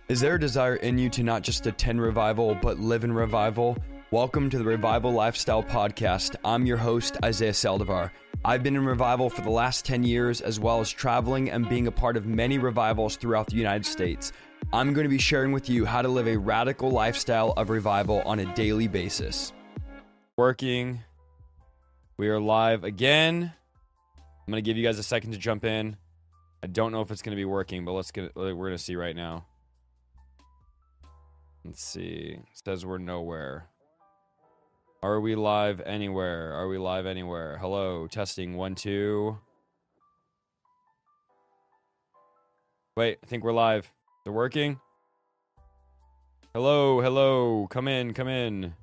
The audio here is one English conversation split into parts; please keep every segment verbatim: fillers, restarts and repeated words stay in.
Is there a desire in you to not just attend revival, but live in revival? Welcome to the Revival Lifestyle Podcast. I'm your host, Isaiah Saldivar. I've been in revival for the last ten years, as well as traveling and being a part of many revivals throughout the United States. I'm going to be sharing with you how to live a radical lifestyle of revival on a daily basis. Working. We are live again. I'm going to give you guys a second to jump in. I don't know if it's going to be working, but let's get we're going to see right now. Let's see. It says we're nowhere. Are we live anywhere? Are we live anywhere? Hello, testing one, two. Wait, I think we're live. Is it working? Hello, hello. Come in, come in.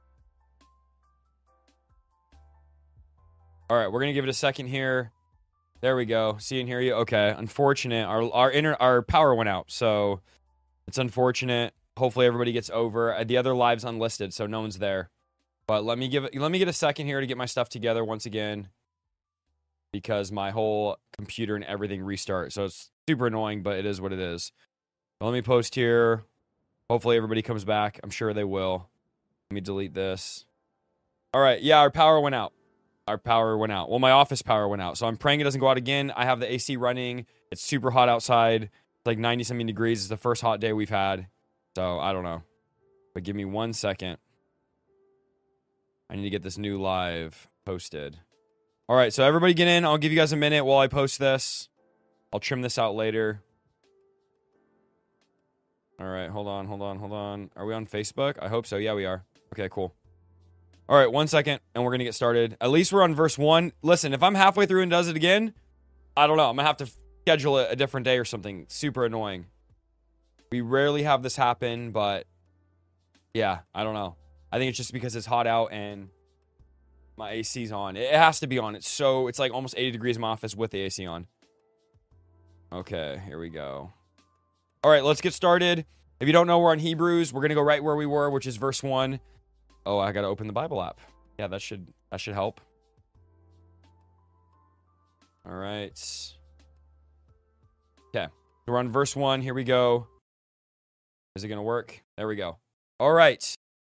All right, we're gonna give it a second here. There we go. See and hear you. Okay. Unfortunate. Our our inner our power went out, so it's unfortunate. Hopefully everybody gets over. The other live's unlisted, so no one's there. But let me give it. Let me get a second here to get my stuff together once again, because my whole computer and everything restart. So it's super annoying, but it is what it is. But let me post here. Hopefully everybody comes back. I'm sure they will. Let me delete this. All right. Yeah, our power went out. Our power went out. Well, my office power went out. So I'm praying it doesn't go out again. I have the A C running. It's super hot outside. It's like ninety something degrees. It's the first hot day we've had. So I don't know. But give me one second. I need to get this new live posted. All right, so everybody get in. I'll give you guys a minute while I post this. I'll trim this out later. All right, hold on, hold on, hold on. Are we on Facebook? I hope so. Yeah, we are. Okay, cool. All right, one second, and we're going to get started. At least we're on verse one. Listen, if I'm halfway through and does it again, I don't know. I'm going to have to schedule it a different day or something. Super annoying. We rarely have this happen, but yeah, I don't know. I think it's just because it's hot out and my A C's on. It has to be on. It's so, it's like almost eighty degrees in my office with the A C on. Okay, here we go. All right, let's get started. If you don't know, we're on Hebrews. We're going to go right where we were, which is verse one. Oh, I got to open the Bible app. Yeah, that should, that should help. All right. Okay, we're on verse one. Here we go. Is it going to work? There we go. All right.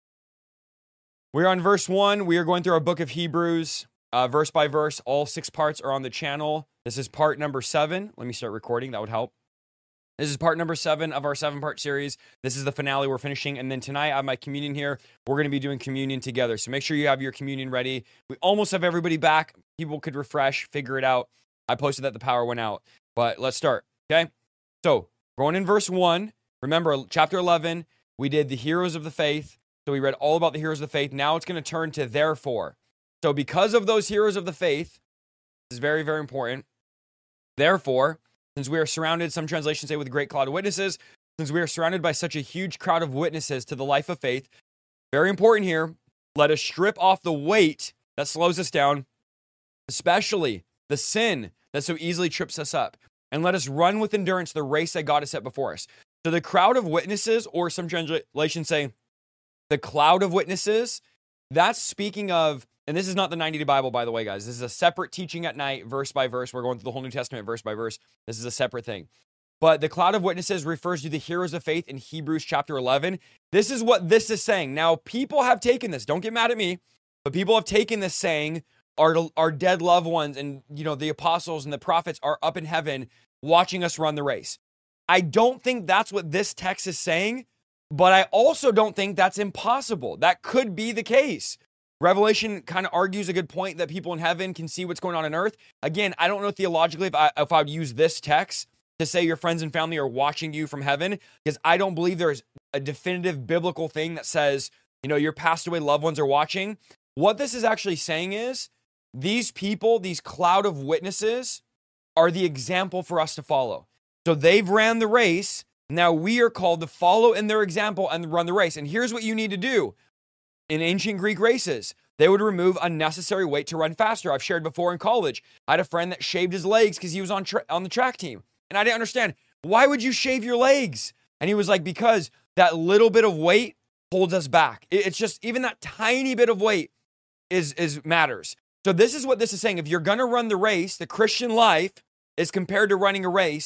We're on verse one. We are going through our book of Hebrews, uh, verse by verse. All six parts are on the channel. This is part number seven. Let me start recording. That would help. This is part number seven of our seven-part series. This is the finale we're finishing. And then tonight, I have my communion here. We're going to be doing communion together. So make sure you have your communion ready. We almost have everybody back. People could refresh, figure it out. I posted that the power went out. But let's start, okay? So going in verse one. Remember, chapter eleven, we did the heroes of the faith. So we read all about the heroes of the faith. Now it's going to turn to therefore. So because of those heroes of the faith, this is very, very important. Therefore, since we are surrounded, some translations say with a great cloud of witnesses, since we are surrounded by such a huge crowd of witnesses to the life of faith, very important here, let us strip off the weight that slows us down, especially the sin that so easily trips us up, and let us run with endurance the race that God has set before us. So the crowd of witnesses, or some translations say the cloud of witnesses, that's speaking of, and this is not the ninety-day Bible, by the way, guys. This is a separate teaching at night, verse by verse. We're going through the whole New Testament, verse by verse. This is a separate thing. But the cloud of witnesses refers to the heroes of faith in Hebrews chapter eleven. This is what this is saying. Now, people have taken this. Don't get mad at me. But people have taken this saying, our, our dead loved ones and, you know, the apostles and the prophets are up in heaven watching us run the race. I don't think that's what this text is saying, but I also don't think that's impossible. That could be the case. Revelation kind of argues a good point that people in heaven can see what's going on on earth. Again, I don't know theologically if I, if I would use this text to say your friends and family are watching you from heaven, because I don't believe there's a definitive biblical thing that says, you know, your passed away loved ones are watching. What this is actually saying is these people, these cloud of witnesses, are the example for us to follow. So they've ran the race. Now we are called to follow in their example and run the race. And here's what you need to do. In ancient Greek races, they would remove unnecessary weight to run faster. I've shared before in college. I had a friend that shaved his legs because he was on tra- on the track team. And I didn't understand, why would you shave your legs? And he was like, because that little bit of weight holds us back. It's just, even that tiny bit of weight is, is matters. So this is what this is saying. If you're going to run the race, the Christian life is compared to running a race.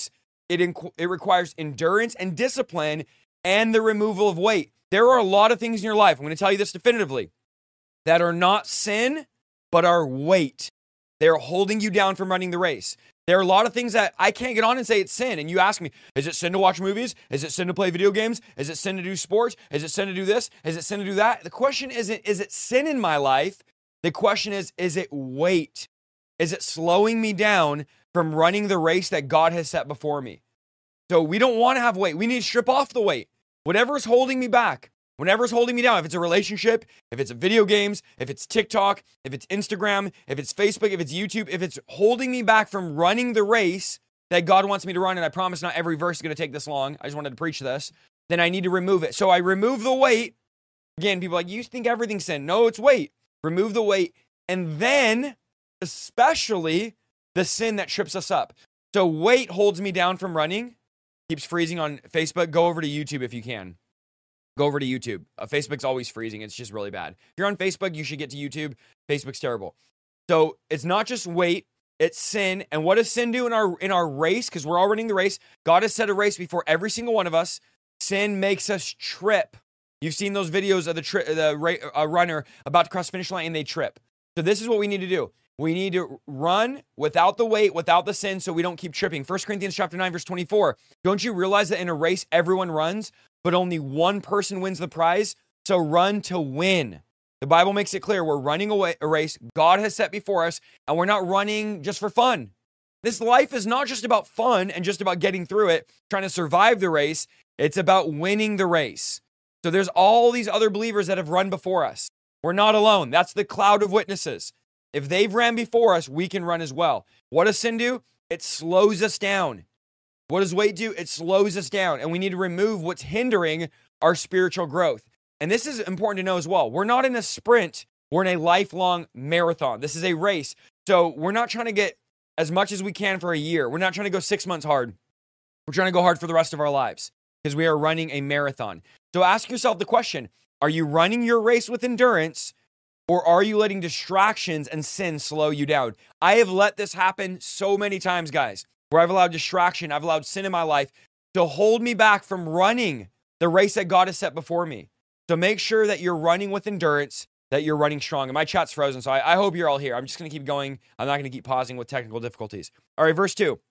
it, inc- it requires endurance and discipline and the removal of weight. There are a lot of things in your life, I'm going to tell you this definitively, that are not sin, but are weight. They're holding you down from running the race. There are a lot of things that I can't get on and say it's sin. And you ask me, is it sin to watch movies? Is it sin to play video games? Is it sin to do sports? Is it sin to do this? Is it sin to do that? The question isn't, is it sin in my life? The question is, is it weight? Is it slowing me down from running the race that God has set before me? So we don't want to have weight. We need to strip off the weight. Whatever is holding me back, whatever is holding me down, if it's a relationship, if it's video games, if it's TikTok, if it's Instagram, if it's Facebook, if it's YouTube, if it's holding me back from running the race that God wants me to run, and I promise not every verse is going to take this long, I just wanted to preach this, then I need to remove it. So I remove the weight. Again, people are like, you think everything's sin. No, it's weight. Remove the weight. And then, especially, the sin that trips us up. So weight holds me down from running, keeps freezing on Facebook. Go over to YouTube if you can. Go over to YouTube. Uh, Facebook's always freezing. It's just really bad. If you're on Facebook, you should get to YouTube. Facebook's terrible. So it's not just weight, it's sin. And what does sin do in our in our race? Because we're all running the race. God has set a race before every single one of us. Sin makes us trip. You've seen those videos of the tri- the ra- a runner about to cross the finish line and they trip. So this is what we need to do. We need to run without the weight, without the sin, so we don't keep tripping. First Corinthians chapter nine, verse twenty-four. Don't you realize that in a race, everyone runs, but only one person wins the prize? So run to win. The Bible makes it clear we're running away a race God has set before us, and we're not running just for fun. This life is not just about fun and just about getting through it, trying to survive the race. It's about winning the race. So there's all these other believers that have run before us. We're not alone. That's the cloud of witnesses. If they've ran before us, we can run as well. What does sin do? It slows us down. What does weight do? It slows us down. And we need to remove what's hindering our spiritual growth. And this is important to know as well. We're not in a sprint. We're in a lifelong marathon. This is a race. So we're not trying to get as much as we can for a year. We're not trying to go six months hard. We're trying to go hard for the rest of our lives because we are running a marathon. So ask yourself the question, are you running your race with endurance, or are you letting distractions and sin slow you down? I have let this happen so many times, guys, where I've allowed distraction, I've allowed sin in my life to hold me back from running the race that God has set before me. So make sure that you're running with endurance, that you're running strong. And my chat's frozen, so I, I hope you're all here. I'm just going to keep going. I'm not going to keep pausing with technical difficulties. All right, verse two.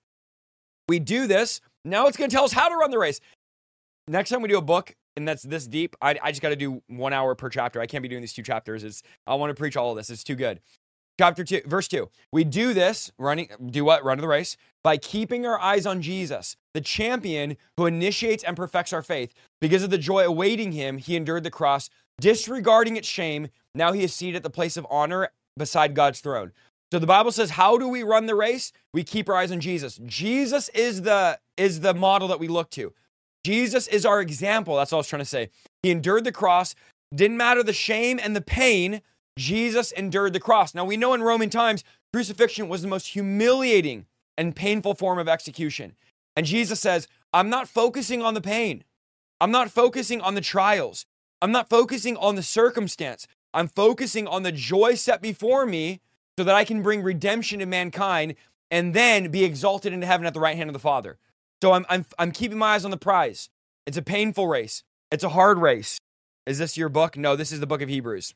We do this. Now it's going to tell us how to run the race. Next time we do a book, and that's this deep, I, I just got to do one hour per chapter. I can't be doing these two chapters. It's, I want to preach all of this. It's too good. Chapter two, verse two. We do this, running, do what? Run the race by keeping our eyes on Jesus, the champion who initiates and perfects our faith. Because of the joy awaiting him, he endured the cross, disregarding its shame. Now he is seated at the place of honor beside God's throne. So the Bible says, how do we run the race? We keep our eyes on Jesus. Jesus is the, is the model that we look to. Jesus is our example. That's all I was trying to say. He endured the cross. Didn't matter the shame and the pain. Jesus endured the cross. Now we know in Roman times, crucifixion was the most humiliating and painful form of execution. And Jesus says, I'm not focusing on the pain. I'm not focusing on the trials. I'm not focusing on the circumstance. I'm focusing on the joy set before me so that I can bring redemption to mankind and then be exalted into heaven at the right hand of the Father. So I'm, I'm, I'm keeping my eyes on the prize. It's a painful race. It's a hard race. Is this your book? No, this is the book of Hebrews.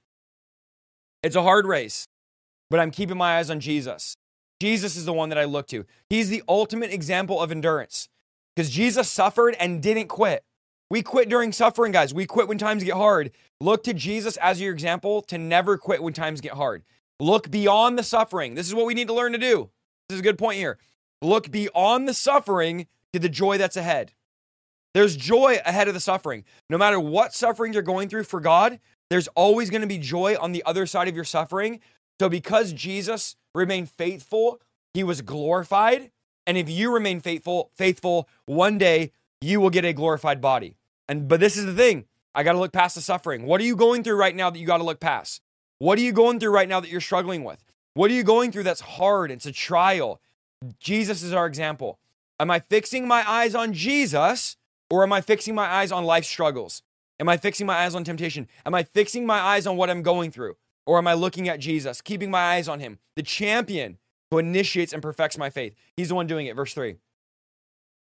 It's a hard race, but I'm keeping my eyes on Jesus. Jesus is the one that I look to. He's the ultimate example of endurance because Jesus suffered and didn't quit. We quit during suffering, guys. We quit when times get hard. Look to Jesus as your example to never quit when times get hard. Look beyond the suffering. This is what we need to learn to do. This is a good point here. Look beyond the suffering to the joy that's ahead. There's joy ahead of the suffering. No matter what suffering you're going through for God, there's always going to be joy on the other side of your suffering. So because Jesus remained faithful, he was glorified. And if you remain faithful, faithful, one day you will get a glorified body. And but this is the thing. I got to look past the suffering. What are you going through right now that you got to look past? What are you going through right now that you're struggling with? What are you going through that's hard? It's a trial. Jesus is our example. Am I fixing my eyes on Jesus, or am I fixing my eyes on life struggles? Am I fixing my eyes on temptation? Am I fixing my eyes on what I'm going through? Or am I looking at Jesus, keeping my eyes on him, the champion who initiates and perfects my faith? He's the one doing it. Verse three.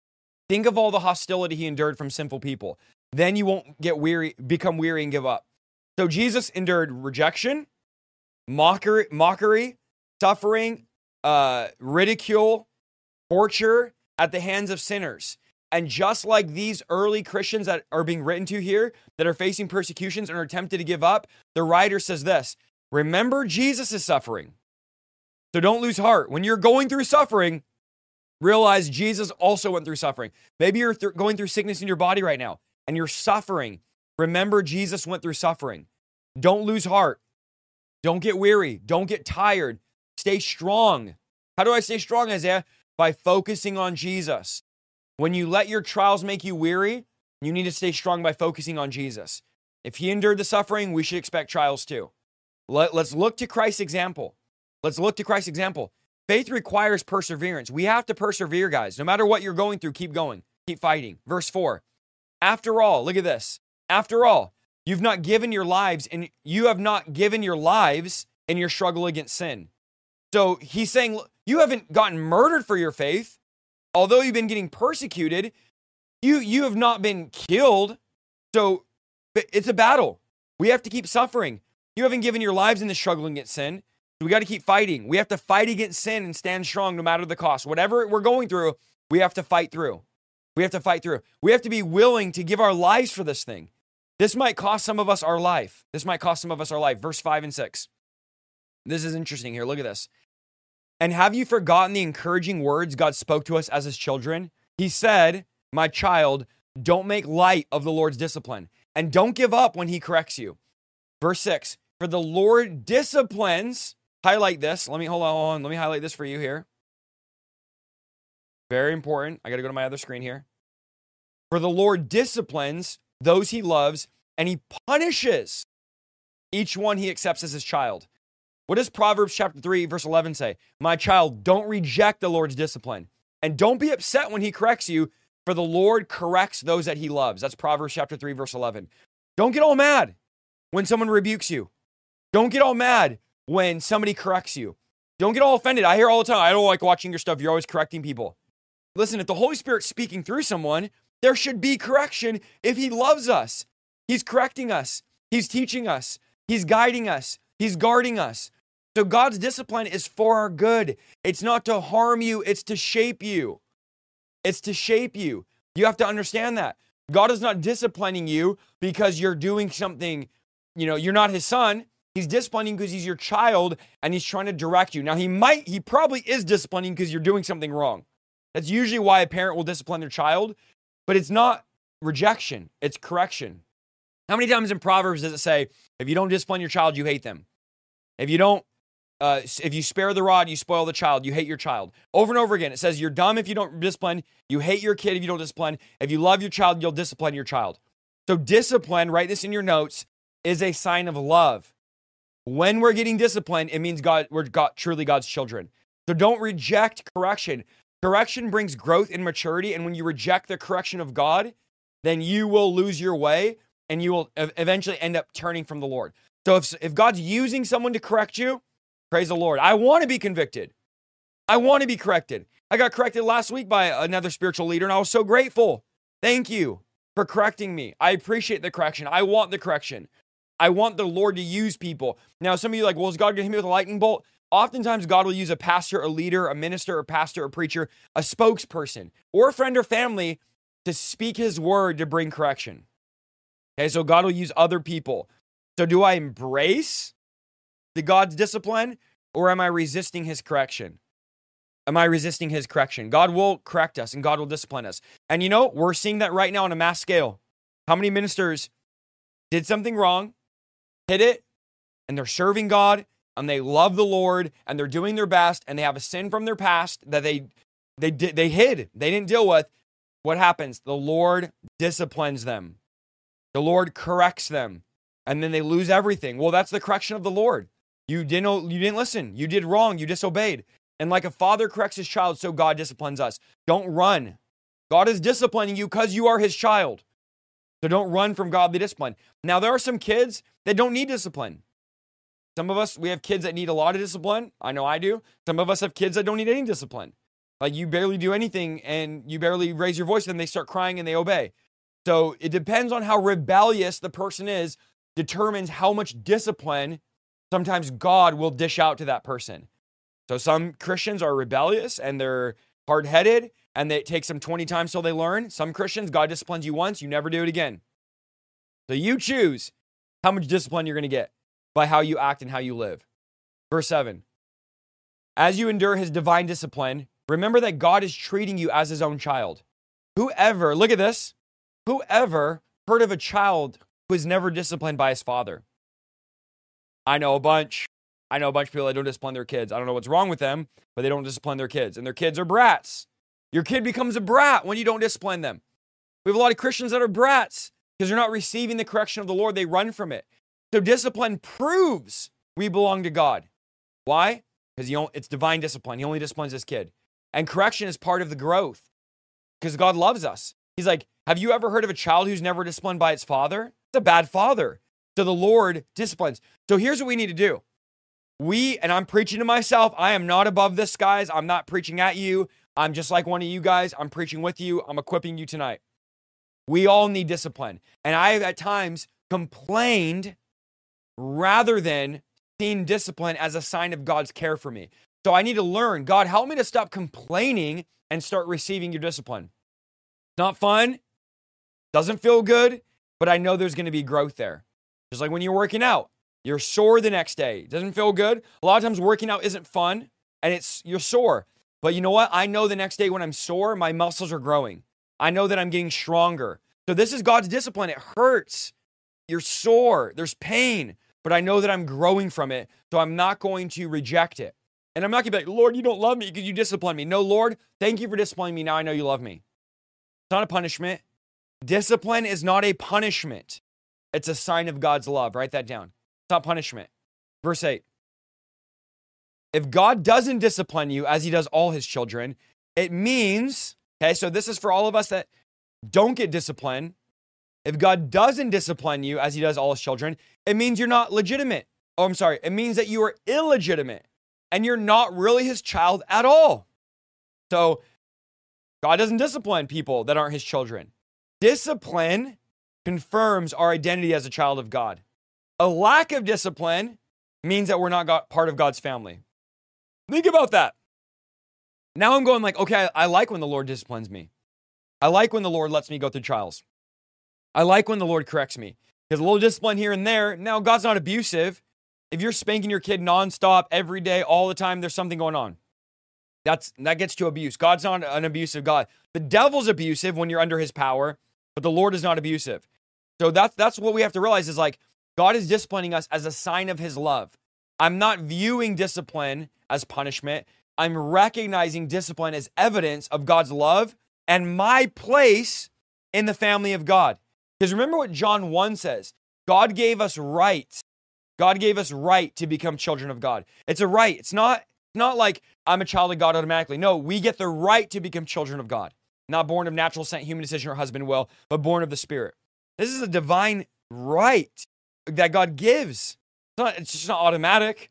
Think of all the hostility he endured from sinful people. Then you won't get weary, become weary and give up. So Jesus endured rejection, mockery, mockery, suffering, uh, ridicule, torture at the hands of sinners. And just like these early Christians that are being written to here, that are facing persecutions and are tempted to give up, the writer says this: remember Jesus' suffering. So don't lose heart. When you're going through suffering, realize Jesus also went through suffering. Maybe you're th- going through sickness in your body right now and you're suffering. Remember Jesus went through suffering. Don't lose heart. Don't get weary. Don't get tired. Stay strong. How do I stay strong, Isaiah? By focusing on Jesus. When you let your trials make you weary, you need to stay strong by focusing on Jesus. If he endured the suffering, we should expect trials too. Let, let's look to Christ's example. Let's look to Christ's example. Faith requires perseverance. We have to persevere, guys. No matter what you're going through, keep going. Keep fighting. Verse four. After all, look at this. After all, you've not given your lives, and you have not given your lives in your struggle against sin. So he's saying, you haven't gotten murdered for your faith. Although you've been getting persecuted, you, you have not been killed. So it's a battle. We have to keep suffering. You haven't given your lives in the struggle against sin. So we got to keep fighting. We have to fight against sin and stand strong no matter the cost. Whatever we're going through, we have to fight through. We have to fight through. We have to be willing to give our lives for this thing. This might cost some of us our life. This might cost some of us our life. Verse five and six. This is interesting here. Look at this. And have you forgotten the encouraging words God spoke to us as his children? He said, my child, don't make light of the Lord's discipline, and don't give up when he corrects you. Verse six, for the Lord disciplines, highlight this. Let me, hold on, hold on. Let me highlight this for you here. Very important. I got to go to my other screen here. For the Lord disciplines those he loves, and he punishes each one he accepts as his child. What does Proverbs chapter three, verse eleven say? My child, don't reject the Lord's discipline, and don't be upset when he corrects you, for the Lord corrects those that he loves. That's Proverbs chapter three, verse eleven. Don't get all mad when someone rebukes you. Don't get all mad when somebody corrects you. Don't get all offended. I hear all the time, I don't like watching your stuff. You're always correcting people. Listen, if the Holy Spirit's speaking through someone, there should be correction if he loves us. He's correcting us. He's teaching us. He's guiding us. He's guarding us. So God's discipline is for our good. It's not to harm you. It's to shape you. It's to shape you. You have to understand that. God is not disciplining you because you're doing something, you know, you're not his son. He's disciplining because he's your child and he's trying to direct you. Now, he might, he probably is disciplining because you're doing something wrong. That's usually why a parent will discipline their child, but it's not rejection. It's correction. How many times in Proverbs does it say, if you don't discipline your child, you hate them? If you don't, Uh, if you spare the rod, you spoil the child. You hate your child. Over and over again, it says you're dumb if you don't discipline. You hate your kid if you don't discipline. If you love your child, you'll discipline your child. So discipline, write this in your notes, is a sign of love. When we're getting disciplined, it means God, we're God, truly God's children. So don't reject correction. Correction brings growth and maturity. And when you reject the correction of God, then you will lose your way and you will eventually end up turning from the Lord. So if, if God's using someone to correct you, praise the Lord. I want to be convicted. I want to be corrected. I got corrected last week by another spiritual leader, and I was so grateful. Thank you for correcting me. I appreciate the correction. I want the correction. I want the Lord to use people. Now, some of you are like, well, is God going to hit me with a lightning bolt? Oftentimes, God will use a pastor, a leader, a minister, a pastor, a preacher, a spokesperson, or a friend or family to speak his word to bring correction. Okay, so God will use other people. So do I embrace the God's discipline, or am I resisting his correction? Am I resisting his correction? God will correct us and God will discipline us. And you know, we're seeing that right now on a mass scale. How many ministers did something wrong, hid it, and they're serving God, and they love the Lord, and they're doing their best, and they have a sin from their past that they they did they hid, they didn't deal with. What happens? The Lord disciplines them. The Lord corrects them, and then they lose everything. Well, that's the correction of the Lord. You didn't, you didn't listen. You did wrong. You disobeyed. And like a father corrects his child, so God disciplines us. Don't run. God is disciplining you because you are his child. So don't run from godly discipline. Now, there are some kids that don't need discipline. Some of us, we have kids that need a lot of discipline. I know I do. Some of us have kids that don't need any discipline. Like you barely do anything and you barely raise your voice, then they start crying and they obey. So it depends on how rebellious the person is, determines how much discipline sometimes God will dish out to that person. So some Christians are rebellious and they're hard-headed and it takes them twenty times till they learn. Some Christians, God disciplines you once, you never do it again. So you choose how much discipline you're going to get by how you act and how you live. Verse seven, as you endure his divine discipline, remember that God is treating you as his own child. Whoever, look at this, whoever heard of a child who is never disciplined by his father? I know a bunch. I know a bunch of people that don't discipline their kids. I don't know what's wrong with them, but they don't discipline their kids. And their kids are brats. Your kid becomes a brat when you don't discipline them. We have a lot of Christians that are brats because they're not receiving the correction of the Lord. They run from it. So discipline proves we belong to God. Why? Because it's divine discipline. He only disciplines his kid. And correction is part of the growth because God loves us. He's like, have you ever heard of a child who's never disciplined by its father? It's a bad father. So the Lord disciplines. So here's what we need to do. We, and I'm preaching to myself, I am not above this, guys. I'm not preaching at you. I'm just like one of you guys. I'm preaching with you. I'm equipping you tonight. We all need discipline. And I have at times complained rather than seen discipline as a sign of God's care for me. So I need to learn, God, help me to stop complaining and start receiving your discipline. It's not fun. Doesn't feel good, but I know there's going to be growth there. Just like when you're working out, you're sore the next day. It doesn't feel good. A lot of times working out isn't fun and it's you're sore. But you know what? I know the next day when I'm sore, my muscles are growing. I know that I'm getting stronger. So this is God's discipline. It hurts. You're sore. There's pain. But I know that I'm growing from it. So I'm not going to reject it. And I'm not going to be like, Lord, you don't love me because you discipline me. No, Lord, thank you for disciplining me. Now I know you love me. It's not a punishment. Discipline is not a punishment. It's a sign of God's love. Write that down. It's not punishment. Verse eight. If God doesn't discipline you as he does all his children, it means, okay, so this is for all of us that don't get disciplined. If God doesn't discipline you as he does all his children, it means you're not legitimate. Oh, I'm sorry. It means that you are illegitimate and you're not really his child at all. So God doesn't discipline people that aren't his children. Discipline confirms our identity as a child of God. A lack of discipline means that we're not God, part of God's family. Think about that. Now I'm going like, okay, I like when the Lord disciplines me. I like when the Lord lets me go through trials. I like when the Lord corrects me. There's a little discipline here and there. Now, God's not abusive. If you're spanking your kid nonstop every day, all the time, there's something going on. That's that gets to abuse. God's not an abusive God. The devil's abusive when you're under his power, but the Lord is not abusive. So that's that's what we have to realize is like God is disciplining us as a sign of his love. I'm not viewing discipline as punishment. I'm recognizing discipline as evidence of God's love and my place in the family of God. Because remember what John one says. God gave us rights. God gave us right to become children of God. It's a right. It's not, not like I'm a child of God automatically. No, we get the right to become children of God. Not born of natural descent, human decision, or husband will, but born of the Spirit. This is a divine right that God gives. It's, not, it's just not automatic.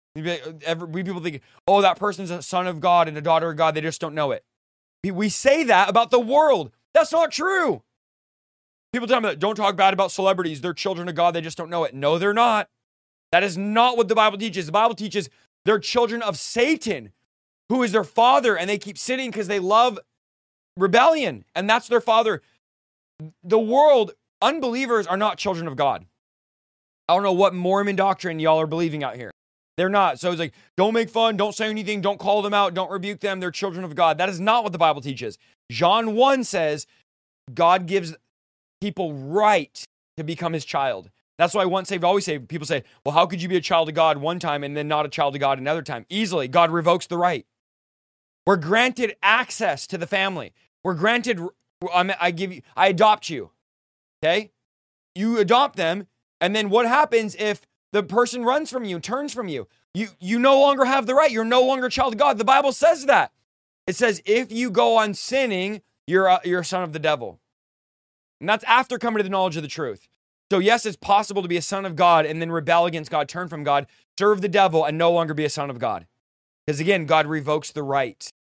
We people think, oh, that person's a son of God and a daughter of God. They just don't know it. We say that about the world. That's not true. People tell me, don't talk bad about celebrities. They're children of God. They just don't know it. No, they're not. That is not what the Bible teaches. The Bible teaches they're children of Satan, who is their father, and they keep sinning because they love rebellion, and that's their father. The world, unbelievers are not children of God. I don't know what Mormon doctrine y'all are believing out here. They're not. So it's like, don't make fun, don't say anything, don't call them out, don't rebuke them. They're children of God. That is not what the Bible teaches. John one says God gives people right to become his child. That's why once saved, always saved. People say, well, how could you be a child of God one time and then not a child of God another time? Easily. God revokes the right. We're granted access to the family. We're granted, I give you, I adopt you. Okay? You adopt them. And then what happens if the person runs from you, turns from you? You, you no longer have the right. You're no longer a child of God. The Bible says that. It says, if you go on sinning, you're a, you're a son of the devil. And that's after coming to the knowledge of the truth. So yes, it's possible to be a son of God and then rebel against God, turn from God, serve the devil, and no longer be a son of God. Because again, God revokes the right.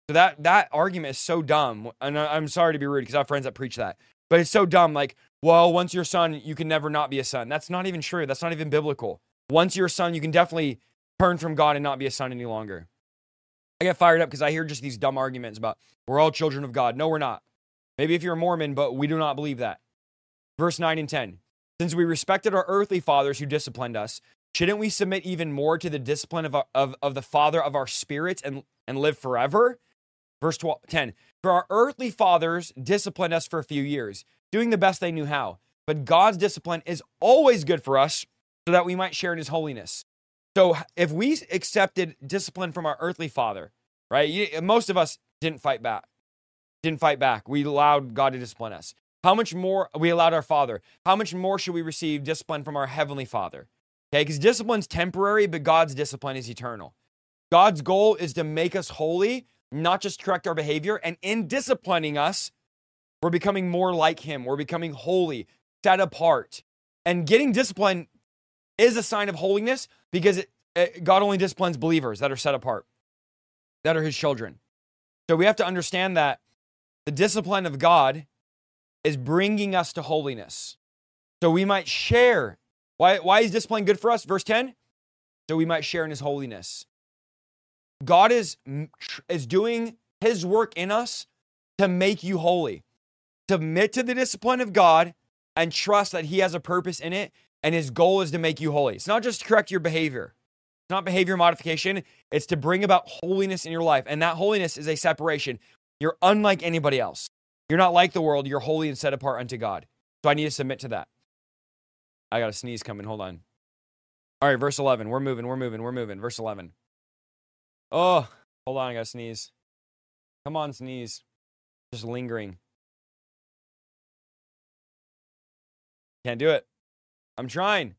So that that argument is so dumb. And I- I'm sorry to be rude because I have friends that preach that. But it's so dumb. Like, well, once you're a son, you can never not be a son. That's not even true. That's not even biblical. Once you're a son, you can definitely turn from God and not be a son any longer. I get fired up because I hear just these dumb arguments about we're all children of God. No, we're not. Maybe if you're a Mormon, but we do not believe that. Verse nine and ten. Since we respected our earthly fathers who disciplined us, shouldn't we submit even more to the discipline of, our, of, of the Father of our spirits and, and live forever? Verse twelve, ten. For our earthly fathers disciplined us for a few years, doing the best they knew how. But God's discipline is always good for us so that we might share in his holiness. So if we accepted discipline from our earthly father, right? You, most of us didn't fight back. Didn't fight back. We allowed God to discipline us. How much more we allowed our father? How much more should we receive discipline from our heavenly Father? Okay, because discipline's temporary, but God's discipline is eternal. God's goal is to make us holy, not just correct our behavior. And in disciplining us, we're becoming more like him. We're becoming holy, set apart. And getting discipline is a sign of holiness because it, it, God only disciplines believers that are set apart, that are his children. So we have to understand that the discipline of God is bringing us to holiness. So we might share. Why, why is discipline good for us? Verse ten, so we might share in his holiness. God is, is doing his work in us to make you holy. Submit to the discipline of God and trust that he has a purpose in it, and his goal is to make you holy. It's not just to correct your behavior. It's not behavior modification. It's to bring about holiness in your life, and that holiness is a separation. You're unlike anybody else. You're not like the world. You're holy and set apart unto God. So I need to submit to that. I got a sneeze coming. Hold on. All right, verse eleven. We're moving, we're moving, we're moving. Verse eleven. Oh, hold on. I got to sneeze. Come on, sneeze. Just lingering. Can't do it. I'm trying.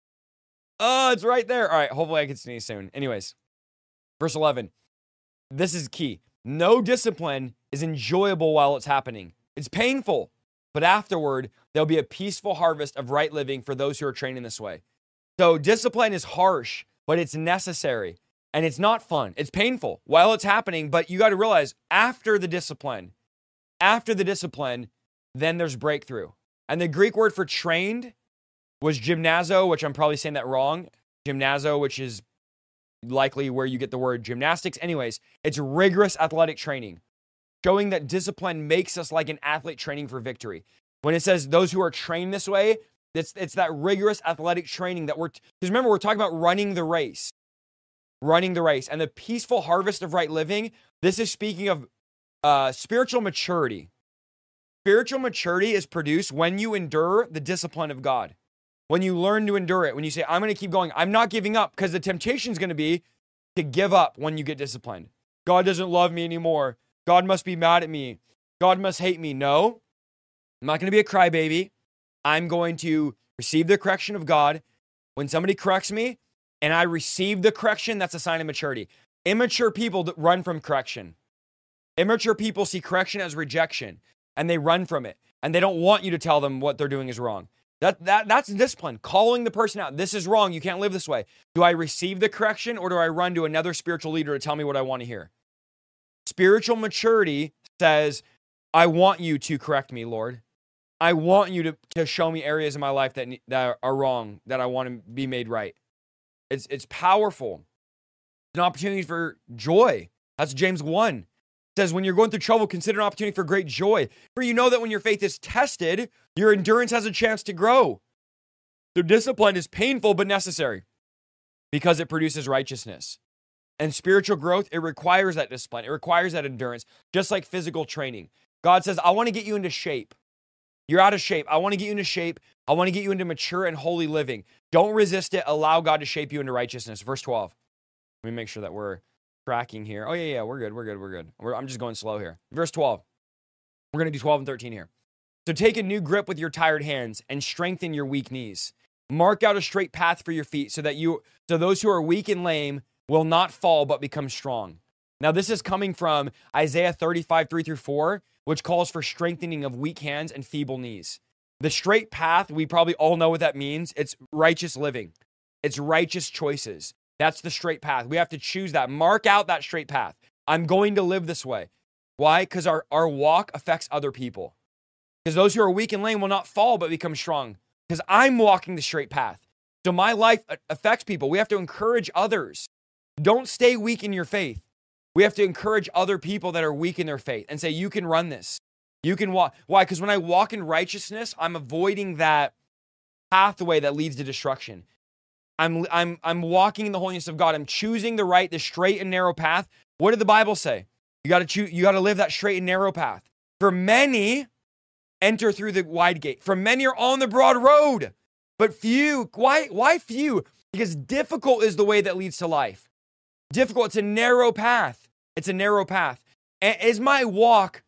Oh, it's right there. All right, hopefully I can sneeze soon. Anyways, verse eleven. This is key. No discipline is enjoyable while it's happening. It's painful, but afterward, there'll be a peaceful harvest of right living for those who are trained in this way. So discipline is harsh, but it's necessary. And it's not fun. It's painful while it's happening, but you got to realize after the discipline, after the discipline, then there's breakthrough. And the Greek word for trained was gymnazo, which I'm probably saying that wrong. Gymnazo, which is likely where you get the word gymnastics. Anyways, it's rigorous athletic training, showing that discipline makes us like an athlete training for victory. When it says those who are trained this way, it's, it's that rigorous athletic training that we're, because remember, we're talking about running the race. Running the race and the peaceful harvest of right living. This is speaking of uh, spiritual maturity. Spiritual maturity is produced when you endure the discipline of God. When you learn to endure it, when you say, I'm going to keep going, I'm not giving up, because the temptation is going to be to give up when you get disciplined. God doesn't love me anymore. God must be mad at me. God must hate me. No, I'm not going to be a crybaby. I'm going to receive the correction of God. When somebody corrects me, and I receive the correction, that's a sign of maturity. Immature people run from correction. Immature people see correction as rejection, and they run from it. And they don't want you to tell them what they're doing is wrong. That, that, that's discipline, calling the person out. This is wrong. You can't live this way. Do I receive the correction, or do I run to another spiritual leader to tell me what I want to hear? Spiritual maturity says, I want you to correct me, Lord. I want you to, to show me areas in my life that, that are wrong, that I want to be made right. It's it's powerful. It's an opportunity for joy. That's James one. It says, when you're going through trouble, consider an opportunity for great joy. For you know that when your faith is tested, your endurance has a chance to grow. The discipline is painful but necessary because it produces righteousness. And spiritual growth, it requires that discipline. It requires that endurance, just like physical training. God says, I want to get you into shape. You're out of shape. I want to get you into shape. I want to get you into mature and holy living. Don't resist it. Allow God to shape you into righteousness. Verse twelve. Let me make sure that we're tracking here. Oh, yeah, yeah, we're good. We're good. We're good. We're, I'm just going slow here. Verse twelve. We're going to do twelve and thirteen here. So take a new grip with your tired hands and strengthen your weak knees. Mark out a straight path for your feet so that you, so those who are weak and lame will not fall but become strong. Now, this is coming from Isaiah thirty-five, three through four, which calls for strengthening of weak hands and feeble knees. The straight path, we probably all know what that means. It's righteous living. It's righteous choices. That's the straight path. We have to choose that. Mark out that straight path. I'm going to live this way. Why? Because our, our walk affects other people. Because those who are weak and lame will not fall, but become strong. Because I'm walking the straight path. So my life affects people. We have to encourage others. Don't stay weak in your faith. We have to encourage other people that are weak in their faith and say, you can run this. You can walk. Why? Because when I walk in righteousness, I'm avoiding that pathway that leads to destruction. I'm, I'm, I'm walking in the holiness of God. I'm choosing the right, the straight and narrow path. What did the Bible say? You got to choose, you got to live that straight and narrow path. For many enter through the wide gate. For many are on the broad road, but few. Why, why few? Because difficult is the way that leads to life. Difficult. It's a narrow path. It's a narrow path. And is my walk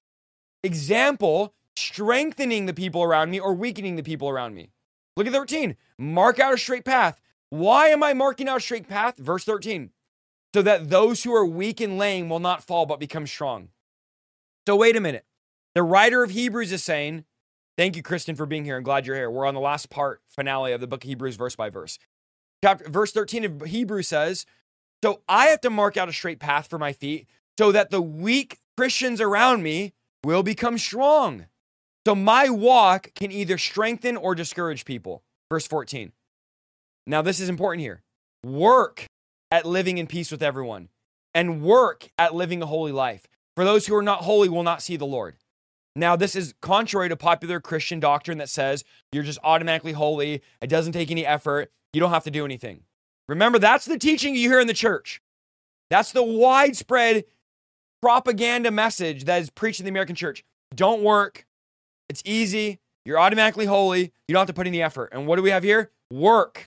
example strengthening the people around me or weakening the people around me? Look at thirteen. Mark out a straight path. Why am I marking out a straight path? Verse thirteen. So that those who are weak and lame will not fall, but become strong. So wait a minute. The writer of Hebrews is saying, thank you, Kristen, for being here. I'm glad you're here. We're on the last part, finale of the book of Hebrews, verse by verse. Chapter, verse thirteen of Hebrews says, so I have to mark out a straight path for my feet so that the weak Christians around me will become strong. So my walk can either strengthen or discourage people. Verse fourteen. Now this is important here. Work at living in peace with everyone, and work at living a holy life. For those who are not holy will not see the Lord. Now, this is contrary to popular Christian doctrine that says you're just automatically holy. It doesn't take any effort. You don't have to do anything. Remember, that's the teaching you hear in the church. That's the widespread propaganda message that is preached in the American church. Don't work. It's easy. You're automatically holy. You don't have to put any effort. And what do we have here? Work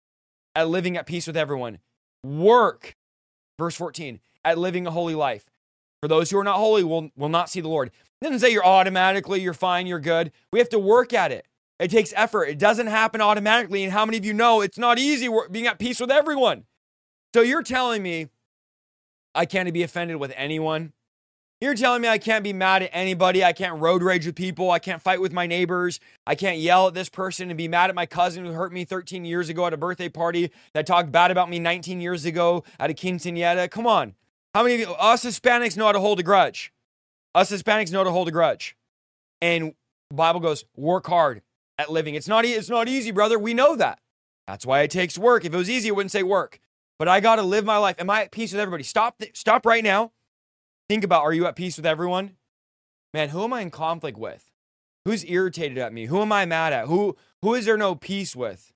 at living at peace with everyone. Work, verse fourteen, at living a holy life. For those who are not holy will, will not see the Lord. It doesn't say you're automatically, you're fine, you're good. We have to work at it. It takes effort. It doesn't happen automatically. And how many of you know it's not easy being at peace with everyone? So you're telling me I can't be offended with anyone? You're telling me I can't be mad at anybody. I can't road rage with people. I can't fight with my neighbors. I can't yell at this person and be mad at my cousin who hurt me thirteen years ago at a birthday party that talked bad about me nineteen years ago at a quinceañera. Come on. How many of you, us Hispanics know how to hold a grudge? Us Hispanics know how to hold a grudge. And the Bible goes, work hard at living. It's not, it's not easy, brother. We know that. That's why it takes work. If it was easy, it wouldn't say work. But I got to live my life. Am I at peace with everybody? Stop, stop right now. Think about, are you at peace with everyone? Man, who am I in conflict with? Who's irritated at me? Who am I mad at? Who who is there no peace with?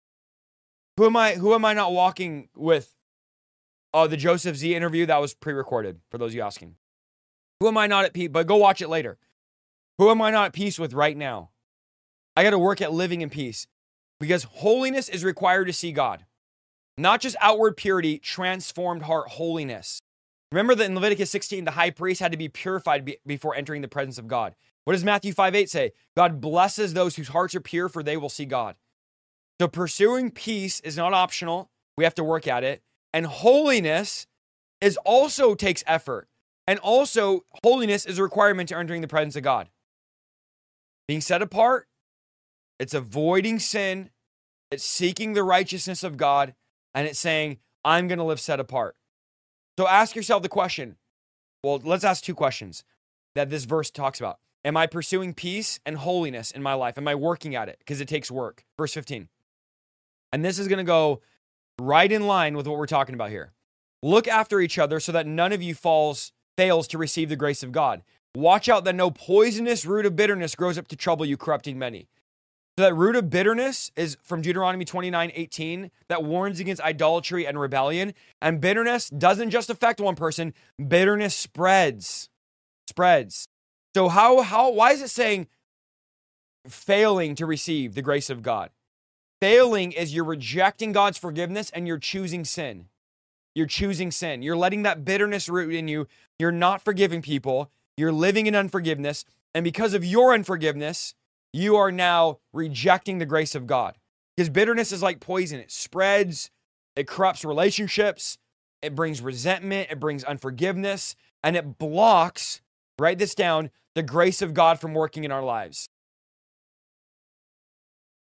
Who am I who am I not walking with? Oh, the Joseph Z interview, that was pre-recorded, for those of you asking. Who am I not at peace? But go watch it later. Who am I not at peace with right now? I got to work at living in peace because holiness is required to see God. Not just outward purity, transformed heart holiness. Remember that in Leviticus sixteen, the high priest had to be purified be- before entering the presence of God. What does Matthew five eight say? God blesses those whose hearts are pure, for they will see God. So pursuing peace is not optional. We have to work at it. And holiness is also takes effort. And also, holiness is a requirement to entering the presence of God. Being set apart, it's avoiding sin, it's seeking the righteousness of God, and it's saying, I'm going to live set apart. So ask yourself the question. Well, let's ask two questions that this verse talks about. Am I pursuing peace and holiness in my life? Am I working at it? Because it takes work. Verse fifteen. And this is going to go right in line with what we're talking about here. Look after each other so that none of you falls, fails to receive the grace of God. Watch out that no poisonous root of bitterness grows up to trouble you, corrupting many. So that root of bitterness is from Deuteronomy twenty-nine eighteen that warns against idolatry and rebellion. And bitterness doesn't just affect one person. Bitterness spreads. Spreads. So how, how, why is it saying failing to receive the grace of God? Failing is you're rejecting God's forgiveness and you're choosing sin. You're choosing sin. You're letting that bitterness root in you. You're not forgiving people. You're living in unforgiveness. And because of your unforgiveness, you are now rejecting the grace of God. Because bitterness is like poison. It spreads, it corrupts relationships, it brings resentment, it brings unforgiveness, and it blocks, write this down, the grace of God from working in our lives.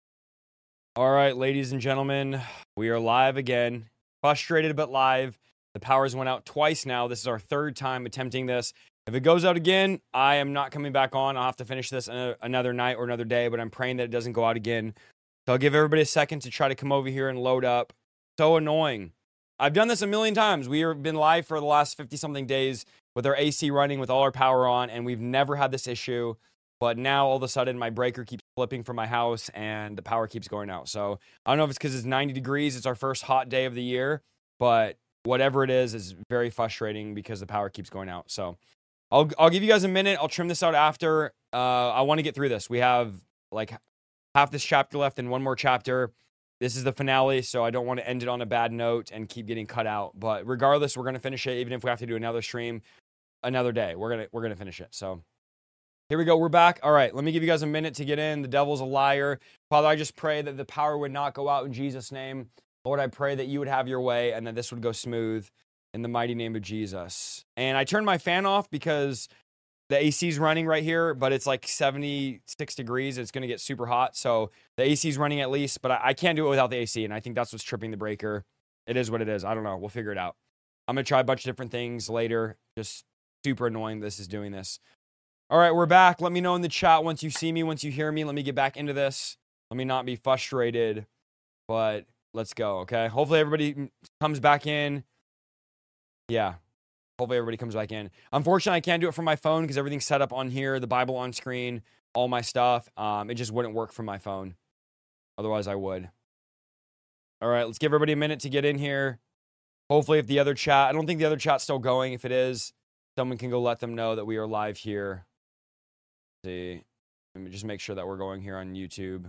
All right, ladies and gentlemen, we are live again. Frustrated but live. The The powers went out twice now. This is our third time attempting this. If it goes out again, I am not coming back on. I'll have to finish this another night or another day, but I'm praying that it doesn't go out again. So I'll give everybody a second to try to come over here and load up. So annoying. I've done this a million times. We have been live for the last fifty-something days with our A C running, with all our power on, and we've never had this issue. But now, all of a sudden, my breaker keeps flipping from my house, and the power keeps going out. So I don't know if it's because it's ninety degrees. It's our first hot day of the year. But whatever it is, is very frustrating because the power keeps going out. So I'll I'll give you guys a minute. I'll trim this out after. Uh, I want to get through this. We have, like, half this chapter left and one more chapter. This is the finale, so I don't want to end it on a bad note and keep getting cut out. But regardless, we're going to finish it, even if we have to do another stream another day. We're going to we're going to finish it. So here we go. We're back. All right, let me give you guys a minute to get in. The devil's a liar. Father, I just pray that the power would not go out in Jesus' name. Lord, I pray that you would have your way and that this would go smooth in the mighty name of Jesus. And I turned my fan off because the A C's running right here, but it's like seventy-six degrees. It's going to get super hot. So the A C's running at least, but I, I can't do it without the A C. And I think that's what's tripping the breaker. It is what it is. I don't know. We'll figure it out. I'm going to try a bunch of different things later. Just super annoying this is doing this. All right, we're back. Let me know in the chat once you see me, once you hear me. Let me get back into this. Let me not be frustrated, but let's go, okay? Hopefully everybody comes back in. Yeah. Hopefully everybody comes back in. Unfortunately, I can't do it from my phone because everything's set up on here, the Bible on screen, all my stuff. Um, it just wouldn't work from my phone. Otherwise, I would. All right, let's give everybody a minute to get in here. Hopefully, if the other chat, I don't think the other chat's still going. If it is, someone can go let them know that we are live here. Let's see. Let me just make sure that we're going here on YouTube.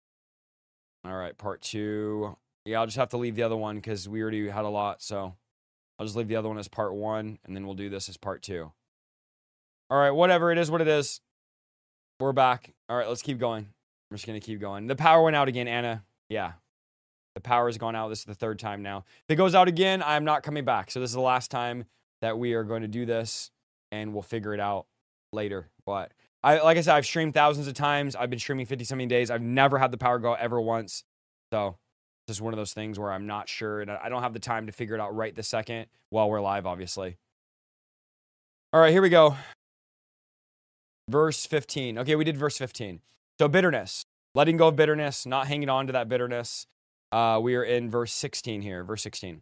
All right, part two. Yeah, I'll just have to leave the other one because we already had a lot, so I'll just leave the other one as part one, and then we'll do this as part two. All right, whatever. It is what it is. We're back. All right, let's keep going. I'm just going to keep going. The power went out again, Anna. Yeah. The power has gone out. This is the third time now. If it goes out again, I'm not coming back. So this is the last time that we are going to do this, and we'll figure it out later. But I, like I said, I've streamed thousands of times. I've been streaming fifty-something days. I've never had the power go out ever once. So just one of those things where I'm not sure, and I don't have the time to figure it out right this second while we're live, obviously. All right, here we go. Verse fifteen. Okay, we did verse fifteen. So bitterness, letting go of bitterness, not hanging on to that bitterness. Uh, we are in verse sixteen here, verse sixteen.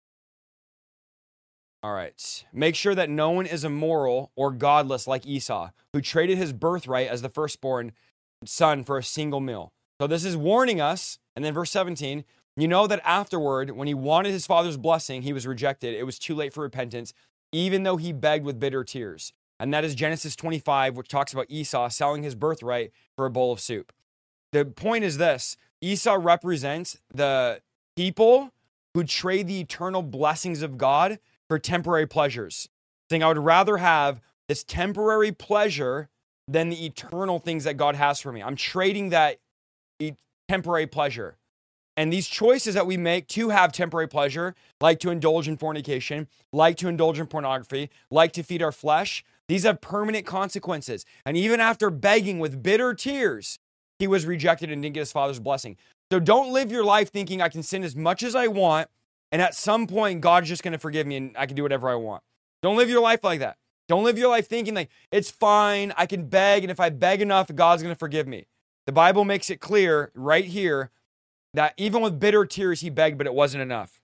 All right. Make sure that no one is immoral or godless like Esau, who traded his birthright as the firstborn son for a single meal. So this is warning us. And then verse seventeen, you know that afterward, when he wanted his father's blessing, he was rejected. It was too late for repentance, even though he begged with bitter tears. And that is Genesis twenty-five, which talks about Esau selling his birthright for a bowl of soup. The point is this: Esau represents the people who trade the eternal blessings of God for temporary pleasures. Saying, I would rather have this temporary pleasure than the eternal things that God has for me. I'm trading that temporary pleasure. And these choices that we make to have temporary pleasure, like to indulge in fornication, like to indulge in pornography, like to feed our flesh, these have permanent consequences. And even after begging with bitter tears, he was rejected and didn't get his father's blessing. So don't live your life thinking I can sin as much as I want, and at some point, God's just going to forgive me and I can do whatever I want. Don't live your life like that. Don't live your life thinking like, it's fine, I can beg, and if I beg enough, God's going to forgive me. The Bible makes it clear right here that even with bitter tears, he begged, but it wasn't enough.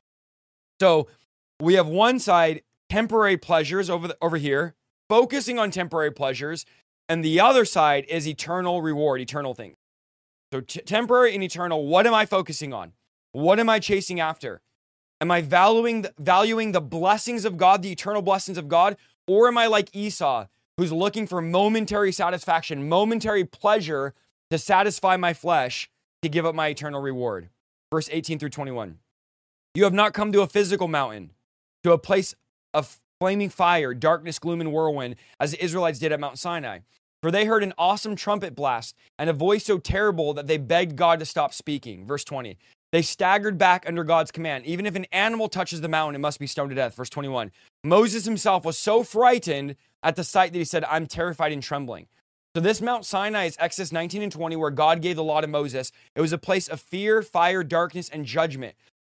So we have one side, temporary pleasures over, the, over here, focusing on temporary pleasures, and the other side is eternal reward, eternal things. So t- temporary and eternal, what am I focusing on? What am I chasing after? Am I valuing the, valuing the blessings of God, the eternal blessings of God, or am I like Esau, who's looking for momentary satisfaction, momentary pleasure to satisfy my flesh, to give up my eternal reward? Verse eighteen through twenty-one. You have not come to a physical mountain, to a place of flaming fire, darkness, gloom, and whirlwind, as the Israelites did at Mount Sinai. For they heard an awesome trumpet blast and a voice so terrible that they begged God to stop speaking. Verse twenty. They staggered back under God's command. Even if an animal touches the mountain, it must be stoned to death. Verse twenty-one. Moses himself was so frightened at the sight that he said, I'm terrified and trembling. So this Mount Sinai is Exodus nineteen and twenty, where God gave the law to Moses. It was a place of fear, fire, darkness, and judgment.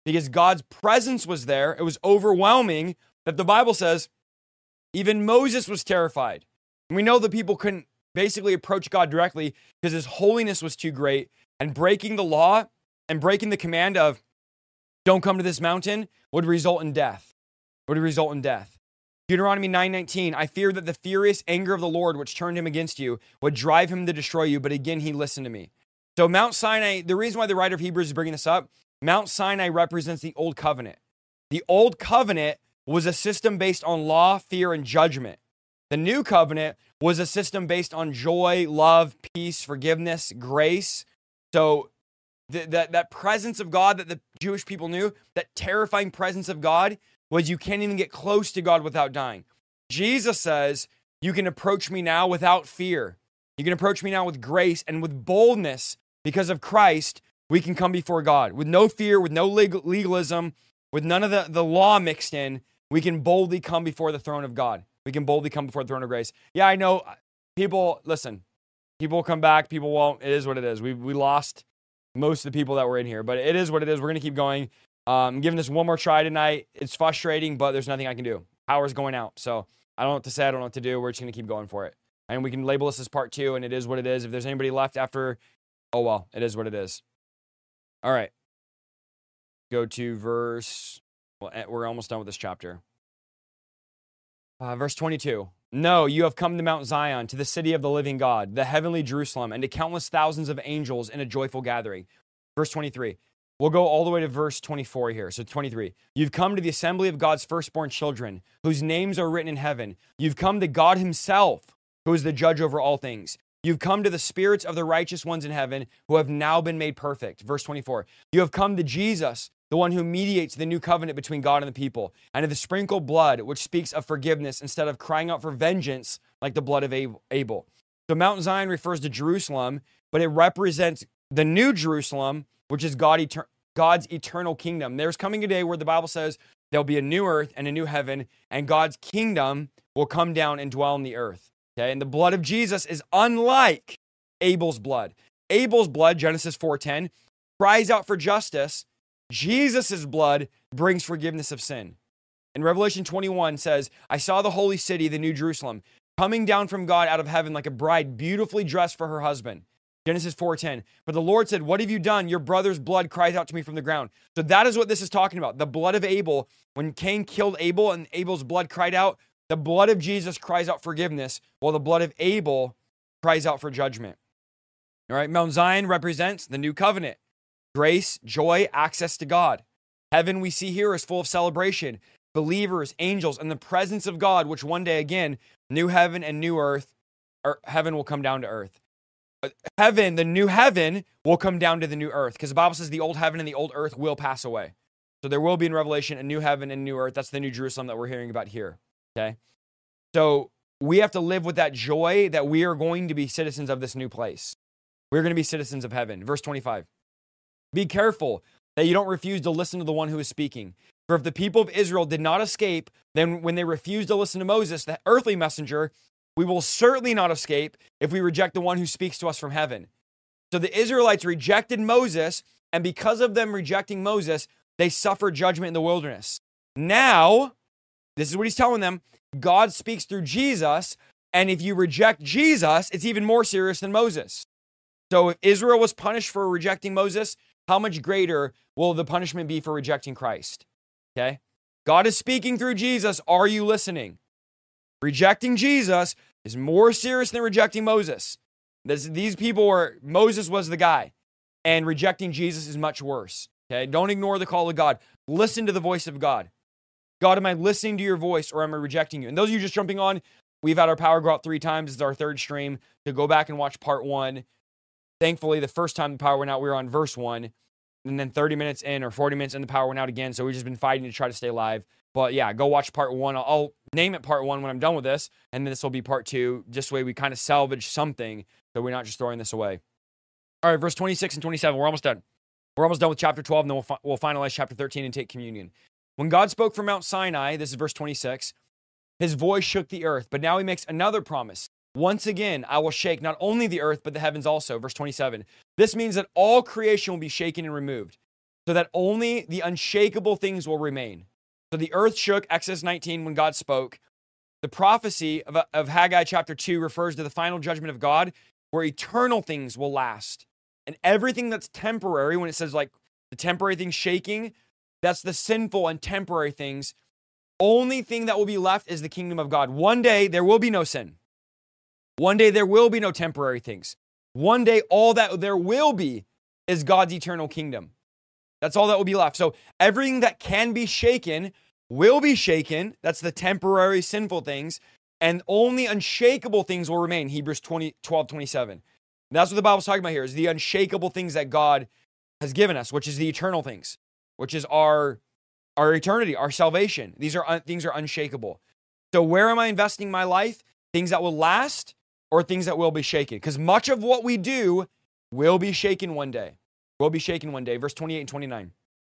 because God's presence was there. It was overwhelming that the Bible says even Moses was terrified. And we know that people couldn't basically approach God directly because his holiness was too great. And breaking the law and breaking the command of don't come to this mountain would result in death. Would result in death. Deuteronomy nine nineteen, I fear that the furious anger of the Lord, which turned him against you, would drive him to destroy you. But again, he listened to me. So Mount Sinai, the reason why the writer of Hebrews is bringing this up, Mount Sinai represents the old covenant. The old covenant was a system based on law, fear, and judgment. The new covenant was a system based on joy, love, peace, forgiveness, grace. So th- that, that presence of God that the Jewish people knew, that terrifying presence of God, was you can't even get close to God without dying. Jesus says, you can approach me now without fear. You can approach me now with grace and with boldness. Because of Christ, we can come before God with no fear, with no legal, legalism, with none of the, the law mixed in. We can boldly come before the throne of God. We can boldly come before the throne of grace. Yeah, I know people, listen, people will come back, people won't. It is what it is. We we lost most of the people that were in here, but it is what it is. We're going to keep going. Um, I'm giving this one more try tonight. It's frustrating, but there's nothing I can do. Power's going out. So I don't know what to say. I don't know what to do. We're just going to keep going for it. And we can label this as part two, and it is what it is. If there's anybody left after, oh well, it is what it is. All right. Go to verse, well, we're almost done with this chapter. Uh, verse twenty-two. No, you have come to Mount Zion, to the city of the living God, the heavenly Jerusalem, and to countless thousands of angels in a joyful gathering. Verse twenty-three. We'll go all the way to verse twenty-four here. So twenty-three. You've come to the assembly of God's firstborn children, whose names are written in heaven. You've come to God himself, who is the judge over all things. You've come to the spirits of the righteous ones in heaven, who have now been made perfect. Verse twenty-four. You have come to Jesus, the one who mediates the new covenant between God and the people, and to the sprinkled blood, which speaks of forgiveness instead of crying out for vengeance like the blood of Abel. So Mount Zion refers to Jerusalem, but it represents the new Jerusalem, which is God etern- God's eternal kingdom. There's coming a day where the Bible says there'll be a new earth and a new heaven, and God's kingdom will come down and dwell on the earth. Okay, and the blood of Jesus is unlike Abel's blood. Abel's blood, Genesis four ten, cries out for justice. Jesus' blood brings forgiveness of sin. And Revelation twenty-one says, I saw the holy city, the new Jerusalem, coming down from God out of heaven like a bride beautifully dressed for her husband. Genesis four ten. But the Lord said, what have you done? Your brother's blood cries out to me from the ground. So that is what this is talking about. The blood of Abel, when Cain killed Abel and Abel's blood cried out, the blood of Jesus cries out forgiveness, while the blood of Abel cries out for judgment. All right, Mount Zion represents the new covenant. Grace, joy, access to God. Heaven we see here is full of celebration. Believers, angels, and the presence of God, which one day again, new heaven and new earth, or heaven will come down to earth. Heaven, the new heaven, will come down to the new earth, because the Bible says the old heaven and the old earth will pass away. So there will be in Revelation a new heaven and new earth. That's the new Jerusalem that we're hearing about here. Okay? So we have to live with that joy that we are going to be citizens of this new place. We're going to be citizens of heaven. Verse twenty-five. Be careful that you don't refuse to listen to the one who is speaking. For if the people of Israel did not escape, then when they refused to listen to Moses, the earthly messenger, we will certainly not escape if we reject the one who speaks to us from heaven. So the Israelites rejected Moses, and because of them rejecting Moses, they suffered judgment in the wilderness. Now, this is what he's telling them, God speaks through Jesus, and if you reject Jesus, it's even more serious than Moses. So if Israel was punished for rejecting Moses, how much greater will the punishment be for rejecting Christ? Okay? God is speaking through Jesus. Are you listening? Rejecting Jesus is more serious than rejecting Moses. This, these people were, Moses was the guy, and rejecting Jesus is much worse. Okay? Don't ignore the call of God. Listen to the voice of God. God, am I listening to your voice, or am I rejecting you? And those of you just jumping on, we've had our power go out three times. It's our third stream. To go back and watch part one. Thankfully, the first time the power went out, we were on verse one. And then thirty minutes in or forty minutes in, the power went out again. So we've just been fighting to try to stay live. But yeah, go watch part one. I'll, I'll name it part one when I'm done with this. And then this will be part two. Just the way we kind of salvage something, so we're not just throwing this away. All right, verse twenty-six and twenty-seven. We're almost done. We're almost done with chapter twelve, and then we'll, fi- we'll finalize chapter thirteen and take communion. When God spoke from Mount Sinai, this is verse twenty-six, his voice shook the earth. But now he makes another promise. Once again, I will shake not only the earth, but the heavens also. Verse twenty-seven. This means that all creation will be shaken and removed. so that only the unshakable things will remain. So the earth shook, Exodus nineteen, when God spoke. The prophecy of, of Haggai chapter two refers to the final judgment of God, where eternal things will last. And everything that's temporary, when it says like the temporary things shaking, that's the sinful and temporary things. Only thing that will be left is the kingdom of God. One day there will be no sin. One day there will be no temporary things. One day all that there will be is God's eternal kingdom. That's all that will be left. So everything that can be shaken will be shaken. That's the temporary sinful things. And only unshakable things will remain. Hebrews twenty, twelve, twenty-seven. That's what the Bible's talking about here, is the unshakable things that God has given us, which is the eternal things, which is our, our eternity, our salvation. These are un, things are unshakable. So where am I investing my life? Things that will last or things that will be shaken? Because much of what we do will be shaken one day. Will be shaken one day. Verse twenty-eight and twenty-nine.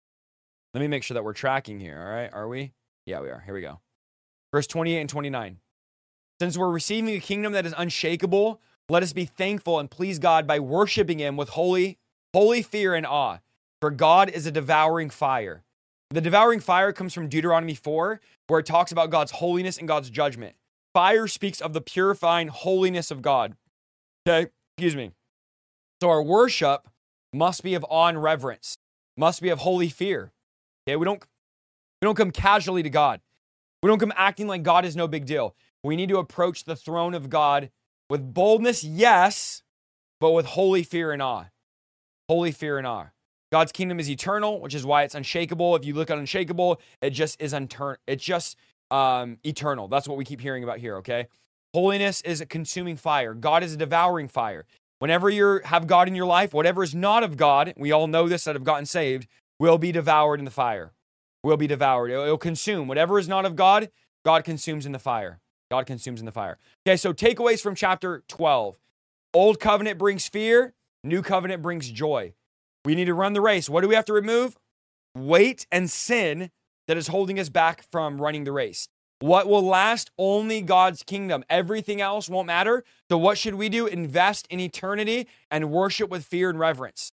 Let me make sure that we're tracking here, all right? Are we? Yeah, we are. Here we go. Verse twenty-eight and twenty-nine. Since we're receiving a kingdom that is unshakable, let us be thankful and please God by worshiping him with holy, holy fear and awe. For God is a devouring fire. The devouring fire comes from Deuteronomy four, where it talks about God's holiness and God's judgment. Fire speaks of the purifying holiness of God. Okay, excuse me. So our worship must be of awe and reverence, must be of holy fear. Okay, we don't, we don't come casually to God. We don't come acting like God is no big deal. We need to approach the throne of God with boldness, yes, but with holy fear and awe. Holy fear and awe. God's kingdom is eternal, which is why it's unshakable. If you look at unshakable, it just is unturn. It's just um, eternal. That's what we keep hearing about here, okay? Holiness is a consuming fire. God is a devouring fire. Whenever you have God in your life, whatever is not of God, we all know this that have gotten saved, will be devoured in the fire. Will be devoured. It'll, it'll consume. Whatever is not of God, God consumes in the fire. God consumes in the fire. Okay, so takeaways from chapter twelve. Old covenant brings fear. New covenant brings joy. We need to run the race. What do we have to remove? Weight and sin that is holding us back from running the race. What will last? Only God's kingdom. Everything else won't matter. So what should we do? Invest in eternity and worship with fear and reverence.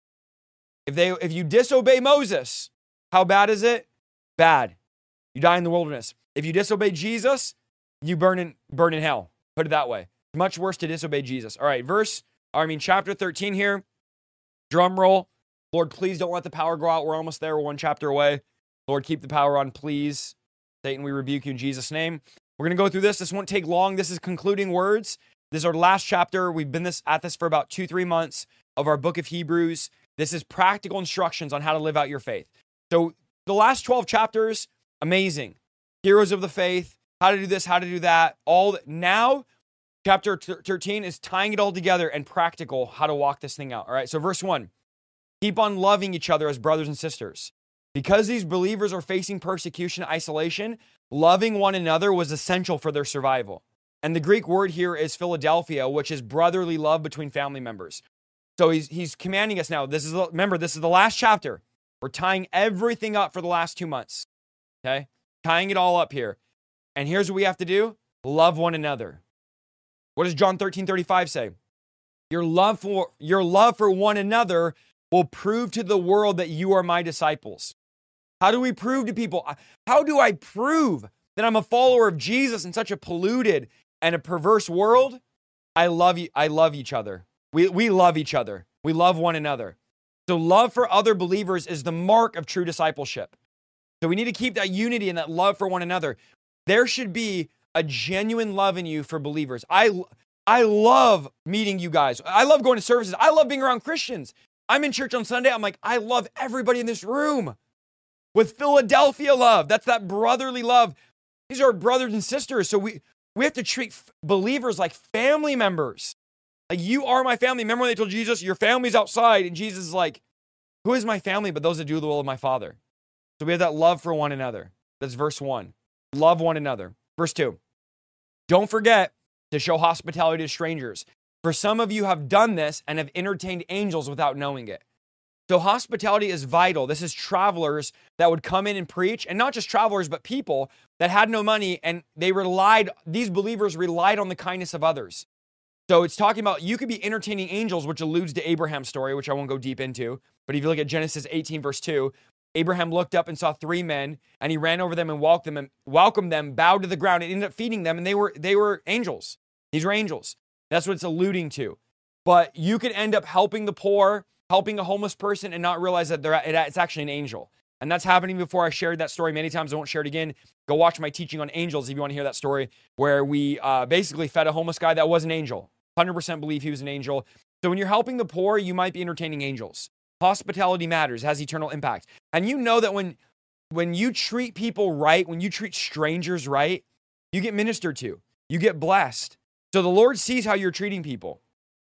If they, if you disobey Moses, how bad is it? Bad. You die in the wilderness. If you disobey Jesus, you burn in, burn in hell. Put it that way. Much worse to disobey Jesus. All right, verse, I mean, chapter thirteen here. Drum roll. Lord, please don't let the power go out. We're almost there. We're one chapter away. Lord, keep the power on, please. Satan, we rebuke you in Jesus' name. We're going to go through this. This won't take long. This is concluding words. This is our last chapter. We've been this at this for about two, three months of our book of Hebrews. This is practical instructions on how to live out your faith. So the last twelve chapters, amazing. Heroes of the faith, how to do this, how to do that. All now, chapter thirteen is tying it all together and practical, how to walk this thing out. All right, so verse one, keep on loving each other as brothers and sisters. Because these believers are facing persecution and isolation, loving one another was essential for their survival. And the Greek word here is Philadelphia, which is brotherly love between family members. So he's, he's commanding us now. This is, remember, this is the last chapter. We're tying everything up for the last two months. Okay? Tying it all up here. And here's what we have to do. Love one another. What does John thirteen thirty-five say? Your love for, your love for one another will prove to the world that you are my disciples. How do we prove to people? How do I prove that I'm a follower of Jesus in such a polluted and a perverse world? I love you. I love each other. We, we love each other. We love one another. So love for other believers is the mark of true discipleship. So we need to keep that unity and that love for one another. There should be a genuine love in you for believers. I, I love meeting you guys. I love going to services. I love being around Christians. I'm in church on Sunday. I'm like, I love everybody in this room. With Philadelphia love. That's that brotherly love. These are brothers and sisters. So we, we have to treat f- believers like family members. Like, you are my family. Remember when they told Jesus, your family's outside? And Jesus is like, who is my family but those that do the will of my Father? So we have that love for one another. That's verse one. Love one another. Verse two. Don't forget to show hospitality to strangers. For some of you have done this and have entertained angels without knowing it. So hospitality is vital. This is travelers that would come in and preach, and not just travelers, but people that had no money, and they relied, these believers relied on the kindness of others. So it's talking about you could be entertaining angels, which alludes to Abraham's story, which I won't go deep into. But if you look at Genesis eighteen, verse two, Abraham looked up and saw three men, and he ran over them and welcomed them, and welcomed them, bowed to the ground, and ended up feeding them, and they were they were angels. These were angels. That's what it's alluding to. But you could end up helping the poor, helping a homeless person, and not realize that they're it's actually an angel. And that's happening before. I shared that story many times. I won't share it again. Go watch my teaching on angels if you want to hear that story, where we uh, basically fed a homeless guy that was an angel. one hundred percent believe he was an angel. So when you're helping the poor, you might be entertaining angels. Hospitality matters, has eternal impact. And you know that when, when you treat people right, when you treat strangers right, you get ministered to. You get blessed. So the Lord sees how you're treating people.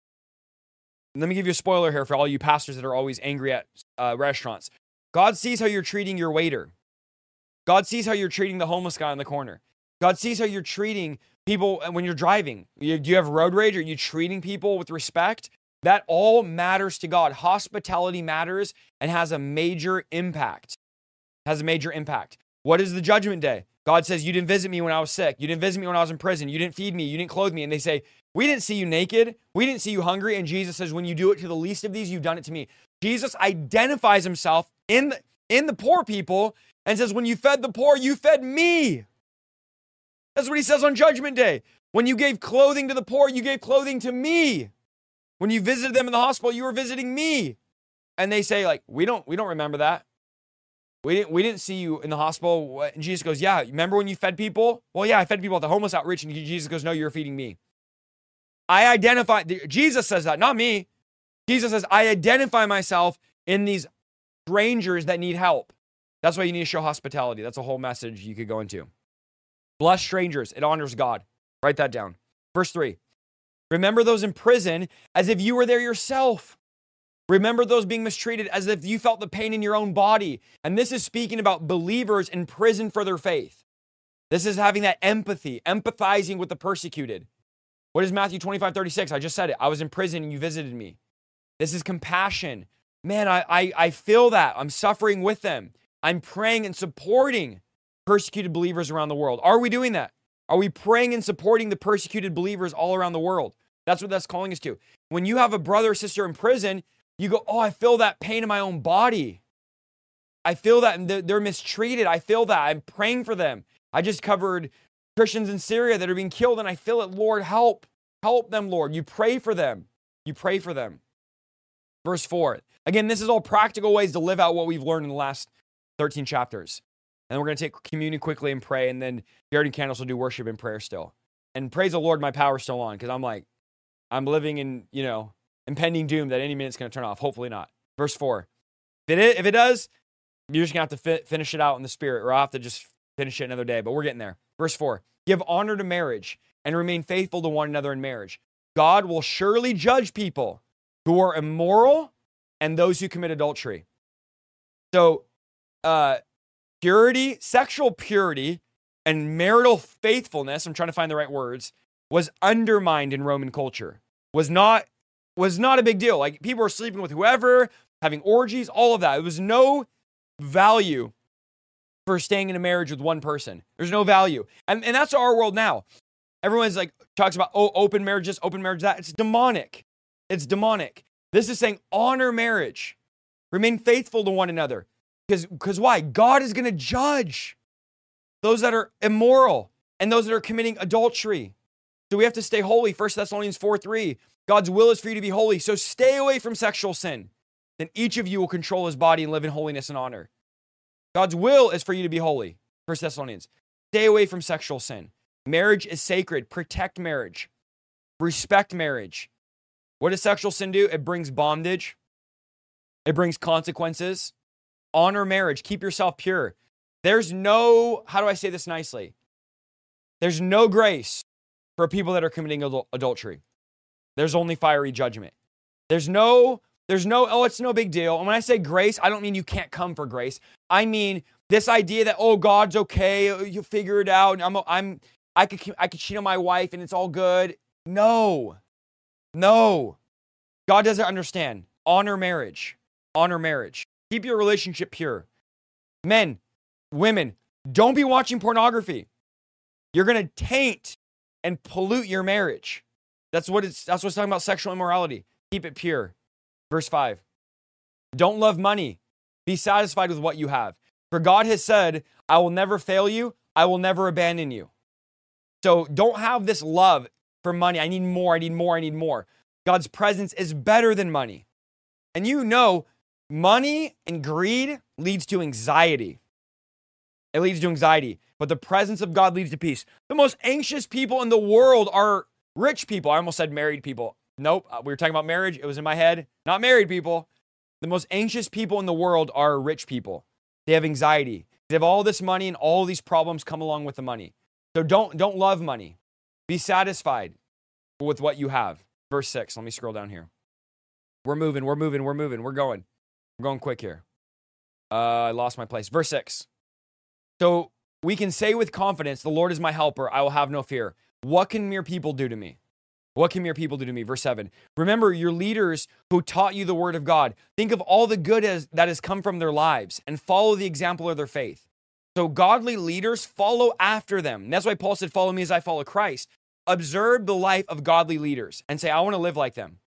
Let me give you a spoiler here for all you pastors that are always angry at uh, restaurants. God sees how you're treating your waiter. God sees how you're treating the homeless guy in the corner. God sees how you're treating people when you're driving. You, do you have road rage? Are you treating people with respect? That all matters to God. Hospitality matters and has a major impact. Has a major impact. What is the judgment day? God says, you didn't visit me when I was sick. You didn't visit me when I was in prison. You didn't feed me. You didn't clothe me. And they say, we didn't see you naked. We didn't see you hungry. And Jesus says, when you do it to the least of these, you've done it to me. Jesus identifies himself in the, in the poor people and says, when you fed the poor, you fed me. That's what he says on Judgment Day. When you gave clothing to the poor, you gave clothing to me. When you visited them in the hospital, you were visiting me. And they say, like, we don't, we don't remember that. We didn't, we didn't see you in the hospital. And Jesus goes, yeah, remember when you fed people? Well, yeah, I fed people at the homeless outreach. And Jesus goes, no, you're feeding me. I identify, Jesus says that, not me. Jesus says, I identify myself in these strangers that need help. That's why you need to show hospitality. That's a whole message you could go into. Bless strangers. It honors God. Write that down. Verse three. Remember those in prison as if you were there yourself. Remember those being mistreated as if you felt the pain in your own body. And this is speaking about believers in prison for their faith. This is having that empathy, empathizing with the persecuted. What is Matthew twenty-five thirty-six? I just said it. I was in prison and you visited me. This is compassion. Man, I, I, I feel that. I'm suffering with them. I'm praying and supporting persecuted believers around the world. Are we doing that? Are we praying and supporting the persecuted believers all around the world? That's what that's calling us to. When you have a brother or sister in prison, you go, oh, I feel that pain in my own body. I feel that and they're, they're mistreated. I feel that. I'm praying for them. I just covered Christians in Syria that are being killed, and I feel it. Lord, help. Help them, Lord. You pray for them. You pray for them. Verse four. Again, this is all practical ways to live out what we've learned in the last thirteen chapters. And we're going to take communion quickly and pray, and then Jared and Candace will do worship and prayer still. And praise the Lord, my power's still on, because I'm like, I'm living in, you know, impending doom that any minute it's going to turn off. Hopefully not. Verse four. If it, if it does, you're just going to have to fi- finish it out in the spirit, or I'll have to just finish it another day, but we're getting there. Verse four. Give honor to marriage and remain faithful to one another in marriage. God will surely judge people who are immoral and those who commit adultery. So, uh, purity, sexual purity, and marital faithfulness, I'm trying to find the right words, was undermined in Roman culture. Was not, was not a big deal. Like, people were sleeping with whoever, having orgies, all of that. It was no value for staying in a marriage with one person. There's no value. And, and that's our world now. Everyone's like, talks about, oh, open marriages, open marriage, that. It's demonic. It's demonic. This is saying honor marriage. Remain faithful to one another. Because, because why? God is going to judge those that are immoral and those that are committing adultery. So we have to stay holy. First Thessalonians four three. God's will is for you to be holy. So stay away from sexual sin. Then each of you will control his body and live in holiness and honor. God's will is for you to be holy. First Thessalonians. Stay away from sexual sin. Marriage is sacred. Protect marriage. Respect marriage. What does sexual sin do? It brings bondage. It brings consequences. Honor marriage. Keep yourself pure. There's no, how do I say this nicely? There's no grace for people that are committing adul- adultery. There's only fiery judgment. There's no, there's no, oh, it's no big deal. And when I say grace, I don't mean you can't come for grace. I mean this idea that, oh, God's okay, you figure it out. I'm, I'm, I could, I could cheat on my wife and it's all good. No, no. God doesn't understand. Honor marriage. Honor marriage. Keep your relationship pure. Men, women, don't be watching pornography. You're going to taint and pollute your marriage. That's what it's, that's what's talking about sexual immorality. Keep it pure. Verse five. Don't love money. Be satisfied with what you have. For God has said, I will never fail you. I will never abandon you. So don't have this love for money. I need more. I need more. I need more. God's presence is better than money. And you know, money and greed leads to anxiety. It leads to anxiety. But the presence of God leads to peace. The most anxious people in the world are rich people. I almost said married people. Nope. We were talking about marriage. It was in my head. Not married people. The most anxious people in the world are rich people. They have anxiety. They have all this money and all these problems come along with the money. So don't, don't love money. Be satisfied with what you have. Verse six. Let me scroll down here. We're moving. We're moving. We're moving. We're going. We're going quick here. Uh, I lost my place. Verse six. So we can say with confidence, the Lord is my helper. I will have no fear. What can mere people do to me? What can mere people do to me? Verse seven. Remember your leaders who taught you the word of God. Think of all the good as, that has come from their lives and follow the example of their faith. So godly leaders, follow after them. And that's why Paul said, follow me as I follow Christ. Observe the life of godly leaders and say, I want to live like them.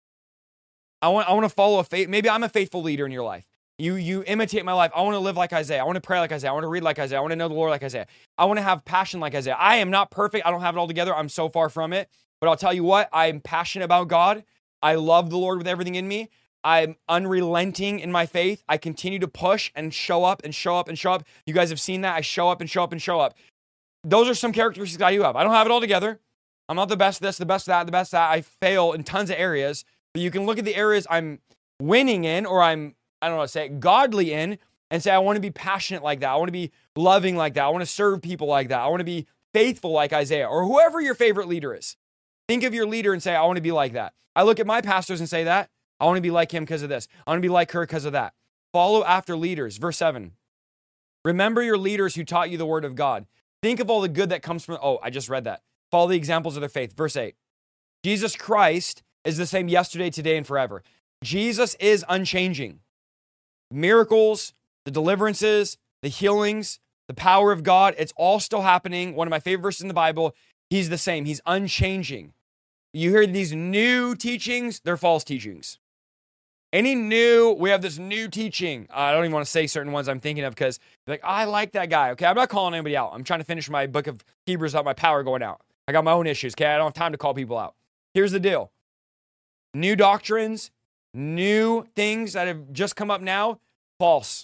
I want, I want to follow a faith. Maybe I'm a faithful leader in your life. You, you imitate my life. I want to live like Isaiah. I want to pray like Isaiah. I want to read like Isaiah. I want to know the Lord like Isaiah. I want to have passion like Isaiah. I am not perfect. I don't have it all together. I'm so far from it. But I'll tell you what, I'm passionate about God. I love the Lord with everything in me. I'm unrelenting in my faith. I continue to push and show up and show up and show up. You guys have seen that. I show up and show up and show up. Those are some characteristics I do have. I don't have it all together. I'm not the best of this, the best of that, the best of that. I fail in tons of areas. But you can look at the areas I'm winning in, or I'm, I don't know how to say it, godly in, and say, I want to be passionate like that. I want to be loving like that. I want to serve people like that. I want to be faithful like Isaiah, or whoever your favorite leader is. Think of your leader and say, I want to be like that. I look at my pastors and say that. I want to be like him because of this. I want to be like her because of that. Follow after leaders. Verse seven. Remember your leaders who taught you the word of God. Think of all the good that comes from, oh, I just read that. Follow the examples of their faith. Verse eight. Jesus Christ is the same yesterday, today, and forever. Jesus is unchanging. Miracles, the deliverances, the healings, the power of God, it's all still happening. One of my favorite verses in the Bible, he's the same. He's unchanging. You hear these new teachings, they're false teachings. Any new, we have this new teaching. I don't even want to say certain ones I'm thinking of because like, I like that guy. Okay, I'm not calling anybody out. I'm trying to finish my book of Hebrews without my power going out. I got my own issues, okay? I don't have time to call people out. Here's the deal. New doctrines, new things that have just come up now, false.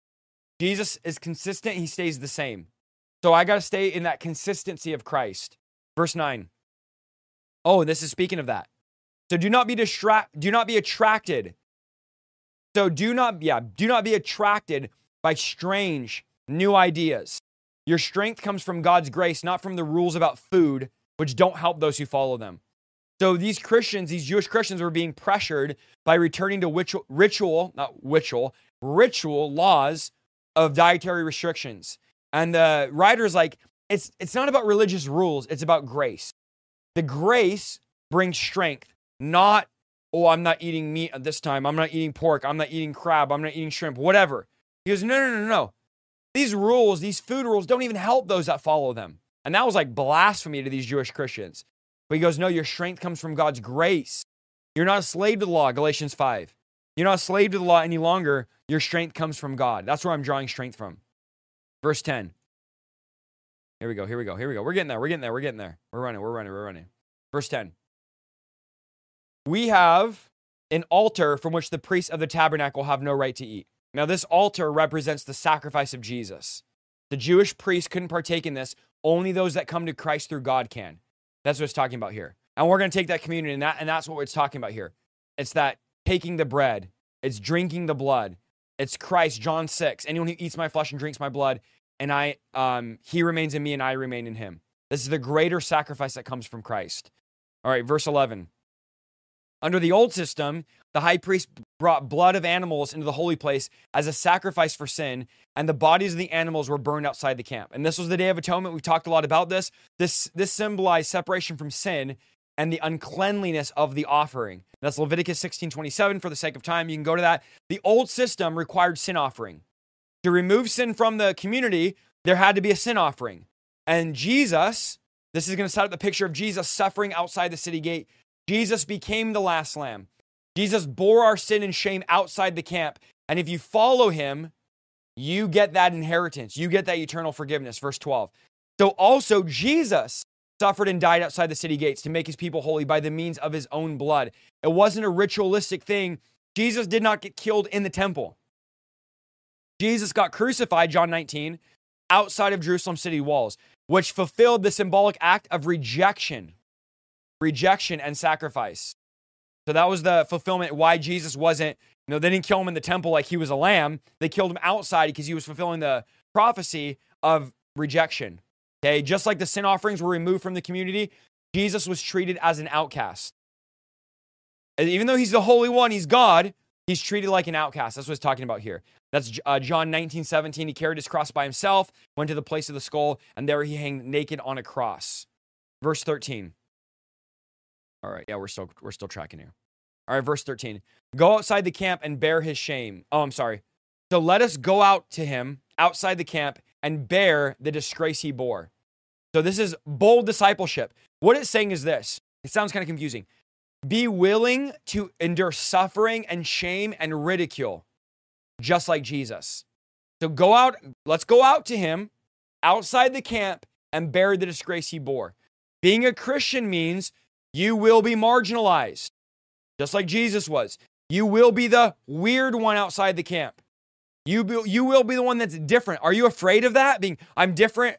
Jesus is consistent. He stays the same. So I got to stay in that consistency of Christ. Verse nine. Oh, this is speaking of that. So do not be distract, do not be attracted. So do not, yeah, do not be attracted by strange new ideas. Your strength comes from God's grace, not from the rules about food, which don't help those who follow them. So these Christians, these Jewish Christians were being pressured by returning to ritual, ritual, not ritual, ritual laws of dietary restrictions. And the writer's like, it's, it's not about religious rules, it's about grace. The grace brings strength, not, oh, I'm not eating meat at this time. I'm not eating pork. I'm not eating crab. I'm not eating shrimp, whatever. He goes, no, no, no, no. These rules, these food rules don't even help those that follow them. And that was like blasphemy to these Jewish Christians. But he goes, no, your strength comes from God's grace. You're not a slave to the law, Galatians five. You're not a slave to the law any longer. Your strength comes from God. That's where I'm drawing strength from. Verse ten. Here we go, here we go, here we go. We're getting there, we're getting there, we're getting there. We're running, we're running, we're running. Verse ten. We have an altar from which the priests of the tabernacle have no right to eat. Now, this altar represents the sacrifice of Jesus. The Jewish priests couldn't partake in this. Only those that come to Christ through God can. That's what it's talking about here. And we're going to take that communion, and, that, and that's what it's talking about here. It's that taking the bread. It's drinking the blood. It's Christ, John six. Anyone who eats my flesh and drinks my blood, and I, um, he remains in me and I remain in him. This is the greater sacrifice that comes from Christ. All right, verse eleven. Under the old system, the high priest brought blood of animals into the holy place as a sacrifice for sin, and the bodies of the animals were burned outside the camp. And this was the Day of Atonement. We've talked a lot about this. This, this symbolized separation from sin and the uncleanliness of the offering. That's Leviticus sixteen twenty-seven. For the sake of time, you can go to that. The old system required sin offering. To remove sin from the community, there had to be a sin offering. And Jesus, this is going to set up the picture of Jesus suffering outside the city gate. Jesus became the last lamb. Jesus bore our sin and shame outside the camp. And if you follow him, you get that inheritance. You get that eternal forgiveness. Verse twelve. So also Jesus suffered and died outside the city gates to make his people holy by the means of his own blood. It wasn't a ritualistic thing. Jesus did not get killed in the temple. Jesus got crucified, John nineteen, outside of Jerusalem city walls, which fulfilled the symbolic act of rejection, rejection and sacrifice. So that was the fulfillment why Jesus wasn't, you know, they didn't kill him in the temple like he was a lamb. They killed him outside because he was fulfilling the prophecy of rejection. Okay, just like the sin offerings were removed from the community, Jesus was treated as an outcast. And even though he's the Holy One, he's God, he's treated like an outcast. That's what he's talking about here. That's uh, John nineteen seventeen. He carried his cross by himself, went to the place of the skull, and there he hung naked on a cross. Verse thirteen. All right, yeah, we're still we're still tracking here. All right, verse thirteen. Go outside the camp and bear his shame. Oh, I'm sorry. So let us go out to him outside the camp and bear the disgrace he bore. So this is bold discipleship. What it's saying is this. It sounds kind of confusing. Be willing to endure suffering and shame and ridicule, just like Jesus. So go out, let's go out to him outside the camp and bear the disgrace he bore. Being a Christian means you will be marginalized, just like Jesus was. You will be the weird one outside the camp. You, be, you will be the one that's different. Are you afraid of that? Being, I'm different.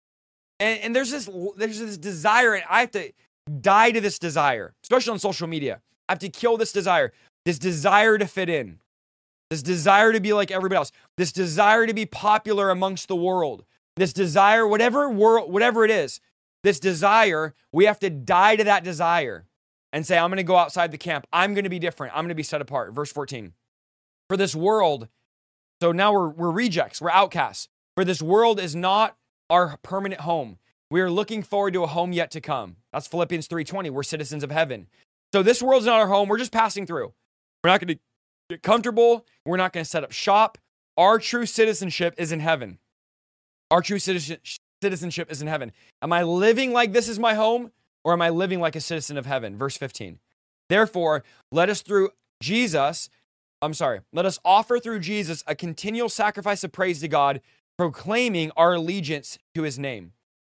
And, and there's this there's this desire, and I have to die to this desire, especially on social media. I have to kill this desire, this desire to fit in, this desire to be like everybody else, this desire to be popular amongst the world, this desire, whatever world, whatever it is, this desire, we have to die to that desire and say, I'm going to go outside the camp. I'm going to be different. I'm going to be set apart. Verse fourteen. For this world, so now we're, we're rejects, we're outcasts. For this world is not our permanent home. We are looking forward to a home yet to come. That's Philippians three twenty. We're citizens of heaven. So this world's not our home. We're just passing through. We're not going to get comfortable. We're not going to set up shop. Our true citizenship is in heaven. Our true citizenship is in heaven. Am I living like this is my home, or am I living like a citizen of heaven? Verse fifteen. Therefore, let us through Jesus, I'm sorry, let us offer through Jesus a continual sacrifice of praise to God, proclaiming our allegiance to his name.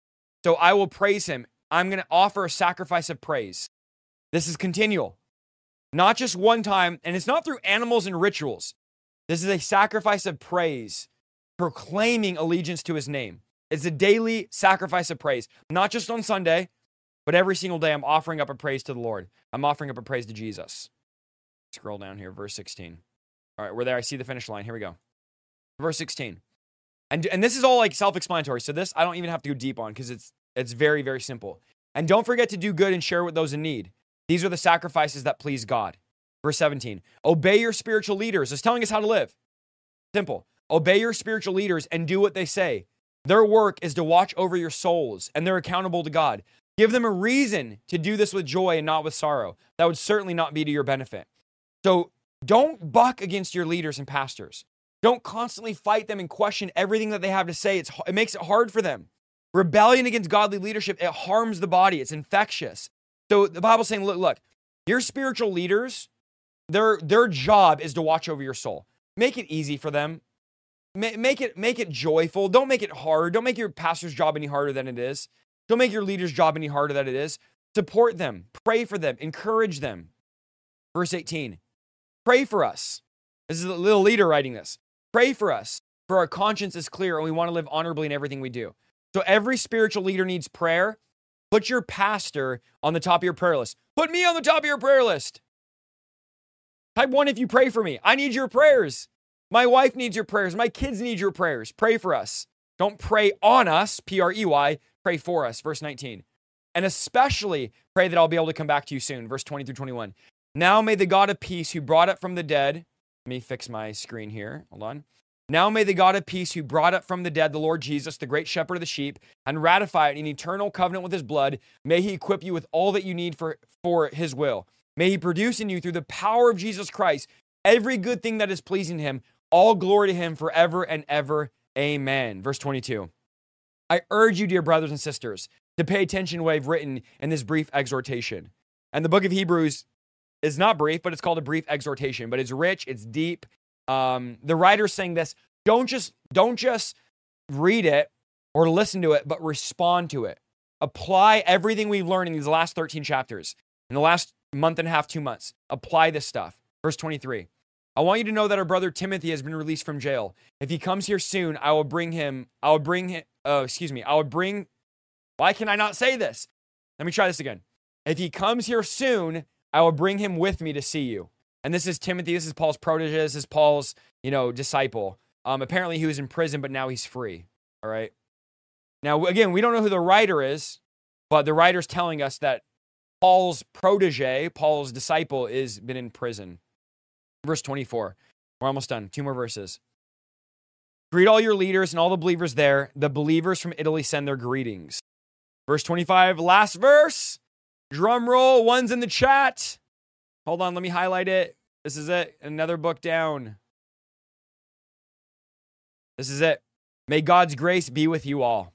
So I will praise him. I'm going to offer a sacrifice of praise. This is continual, not just one time. And it's not through animals and rituals. This is a sacrifice of praise, proclaiming allegiance to his name. It's a daily sacrifice of praise, not just on Sunday, but every single day I'm offering up a praise to the Lord. I'm offering up a praise to Jesus. Scroll down here, verse sixteen. All right, we're there. I see the finish line. Here we go. Verse sixteen. And, and this is all like self-explanatory. So this I don't even have to go deep on because it's it's very, very simple. And don't forget to do good and share with those in need. These are the sacrifices that please God. Verse seventeen. Obey your spiritual leaders. It's telling us how to live. Simple. Obey your spiritual leaders and do what they say. Their work is to watch over your souls, and they're accountable to God. Give them a reason to do this with joy and not with sorrow. That would certainly not be to your benefit. So don't buck against your leaders and pastors. Don't constantly fight them and question everything that they have to say. It's, it makes it hard for them. Rebellion against godly leadership, it harms the body. It's infectious. So the Bible's saying, look, look, your spiritual leaders, their, their job is to watch over your soul. Make it easy for them. Ma- make it, make it joyful. Don't make it hard. Don't make your pastor's job any harder than it is. Don't make your leader's job any harder than it is. Support them. Pray for them. Encourage them. Verse eighteen. Pray for us. This is the little leader writing this. Pray for us, for our conscience is clear and we want to live honorably in everything we do. So every spiritual leader needs prayer. Put your pastor on the top of your prayer list. Put me on the top of your prayer list. Type one if you pray for me. I need your prayers. My wife needs your prayers. My kids need your prayers. Pray for us. Don't pray on us, P R E Y. Pray for us, verse nineteen. And especially pray that I'll be able to come back to you soon, verse twenty through twenty-one. Now may the God of peace who brought up from the dead, let me fix my screen here. Hold on. Now may the God of peace who brought up from the dead the Lord Jesus, the great shepherd of the sheep, and ratify it in eternal covenant with his blood, may he equip you with all that you need for, for his will. May he produce in you through the power of Jesus Christ every good thing that is pleasing to him. All glory to him forever and ever. Amen. Verse twenty-two. I urge you, dear brothers and sisters, to pay attention to what I've written in this brief exhortation. And the book of Hebrews is not brief, but it's called a brief exhortation. But it's rich, it's deep. Um, the writer's saying this, don't just, don't just read it or listen to it, but respond to it. Apply everything we've learned in these last thirteen chapters, in the last month and a half, two months. Apply this stuff. Verse twenty-three. I want you to know that our brother Timothy has been released from jail. If he comes here soon, I will bring him, I will bring him, uh, excuse me, I will bring, why can I not say this? Let me try this again. If he comes here soon, I will bring him with me to see you. And this is Timothy, this is Paul's protege, this is Paul's, you know, disciple. Um, apparently he was in prison, but now he's free, all right? Now, again, we don't know who the writer is, but the writer's telling us that Paul's protege, Paul's disciple, is been in prison. Verse twenty-four. We're almost done. Two more verses. Greet all your leaders and all the believers there. The believers from Italy send their greetings. Verse twenty-five, last verse. Drum roll. One's in the chat. Hold on, let me highlight it. This is it. Another book down. This is it. May God's grace be with you all.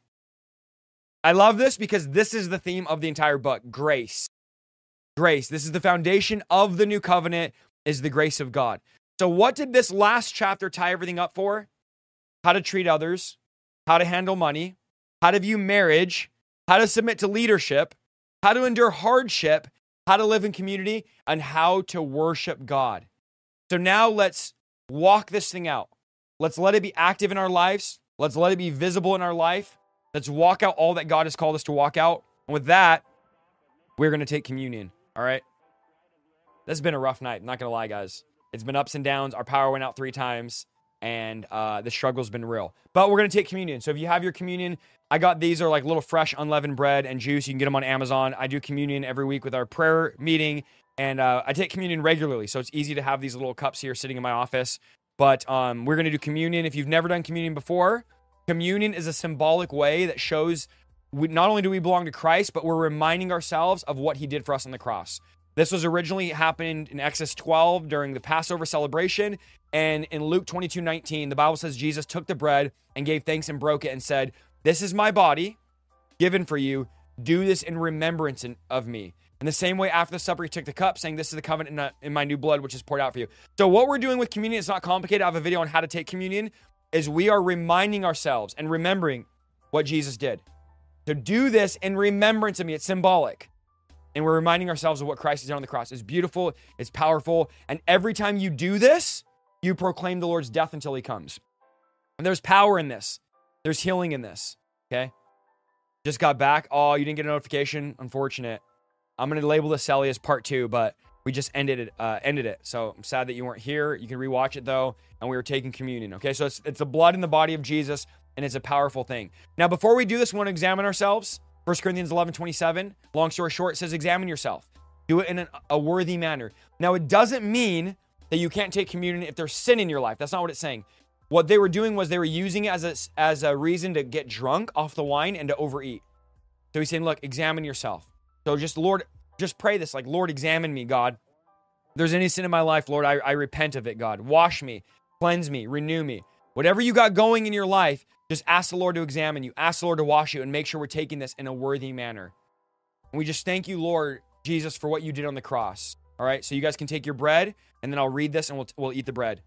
I love this because this is the theme of the entire book. Grace. Grace. This is the foundation of the new covenant, is the grace of God. So what did this last chapter tie everything up for? How to treat others, how to handle money, how to view marriage, how to submit to leadership, how to endure hardship, how to live in community, and how to worship God. So now let's walk this thing out. Let's let it be active in our lives. Let's let it be visible in our life. Let's walk out all that God has called us to walk out. And with that, we're going to take communion. All right? This has been a rough night. I'm not going to lie, guys. It's been ups and downs. Our power went out three times, and uh, the struggle's been real. But we're going to take communion. So if you have your communion, I got these are like little fresh unleavened bread and juice. You can get them on Amazon. I do communion every week with our prayer meeting, and uh, I take communion regularly. So it's easy to have these little cups here sitting in my office. But um, we're going to do communion. If you've never done communion before, communion is a symbolic way that shows we, not only do we belong to Christ, but we're reminding ourselves of what he did for us on the cross. This was originally happened in Exodus twelve during the Passover celebration. And in Luke twenty-two nineteen, the Bible says Jesus took the bread and gave thanks and broke it and said, this is my body given for you. Do this in remembrance of me. In the same way, after the supper, he took the cup, saying, this is the covenant in my new blood, which is poured out for you. So what we're doing with communion, it's not complicated. I have a video on how to take communion, is we are reminding ourselves and remembering what Jesus did. To do this in remembrance of me, it's symbolic. And we're reminding ourselves of what Christ has done on the cross. It's beautiful, it's powerful, and every time you do this, you proclaim the Lord's death until he comes. And there's power in this. There's healing in this, okay? Just got back. Oh, you didn't get a notification? Unfortunate. I'm going to label this Sally as part two, but we just ended it, uh, ended it. So I'm sad that you weren't here. You can rewatch it, though, and we were taking communion, okay? So it's, it's the blood in the body of Jesus, and it's a powerful thing. Now, before we do this, we want to examine ourselves. First Corinthians eleven twenty-seven, long story short, it says, examine yourself. Do it in an, a worthy manner. Now, it doesn't mean that you can't take communion if there's sin in your life. That's not what it's saying. What they were doing was they were using it as a, as a reason to get drunk off the wine and to overeat. So he's saying, look, examine yourself. So just, Lord, just pray this, like, Lord, examine me, God. If there's any sin in my life, Lord, I, I repent of it, God. Wash me, cleanse me, renew me. Whatever you got going in your life, just ask the Lord to examine you. Ask the Lord to wash you and make sure we're taking this in a worthy manner. And we just thank you, Lord Jesus, for what you did on the cross. All right, so you guys can take your bread, and then I'll read this, and we'll, we'll eat the bread.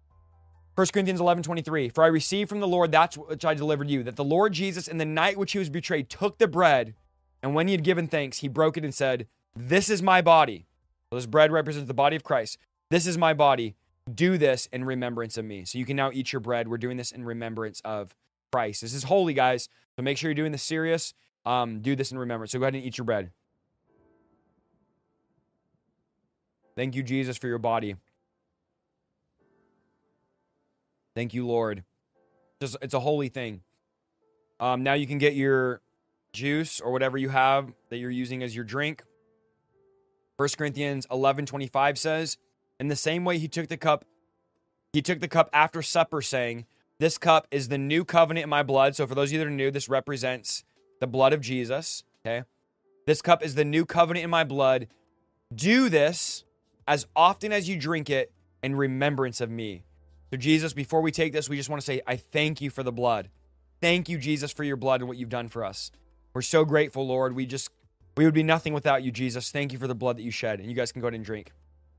First Corinthians eleven twenty-three, for I received from the Lord that which I delivered you, that the Lord Jesus, in the night which he was betrayed, took the bread, and when he had given thanks, he broke it and said, this is my body. So this bread represents the body of Christ. This is my body. Do this in remembrance of me. So you can now eat your bread. We're doing this in remembrance of Christ. This is holy, guys. So make sure you're doing this serious. Um, do this in remembrance. So go ahead and eat your bread. Thank you, Jesus, for your body. Thank you, Lord. Just, it's a holy thing. Um, now you can get your juice or whatever you have that you're using as your drink. First Corinthians eleven twenty-five says, in the same way he took the cup, he took the cup after supper, saying, this cup is the new covenant in my blood. So for those of you that are new, this represents the blood of Jesus, okay? This cup is the new covenant in my blood. Do this as often as you drink it in remembrance of me. So Jesus, before we take this, we just want to say, I thank you for the blood. Thank you, Jesus, for your blood and what you've done for us. We're so grateful, Lord. We just We would be nothing without you, Jesus. Thank you for the blood that you shed. And you guys can go ahead and drink.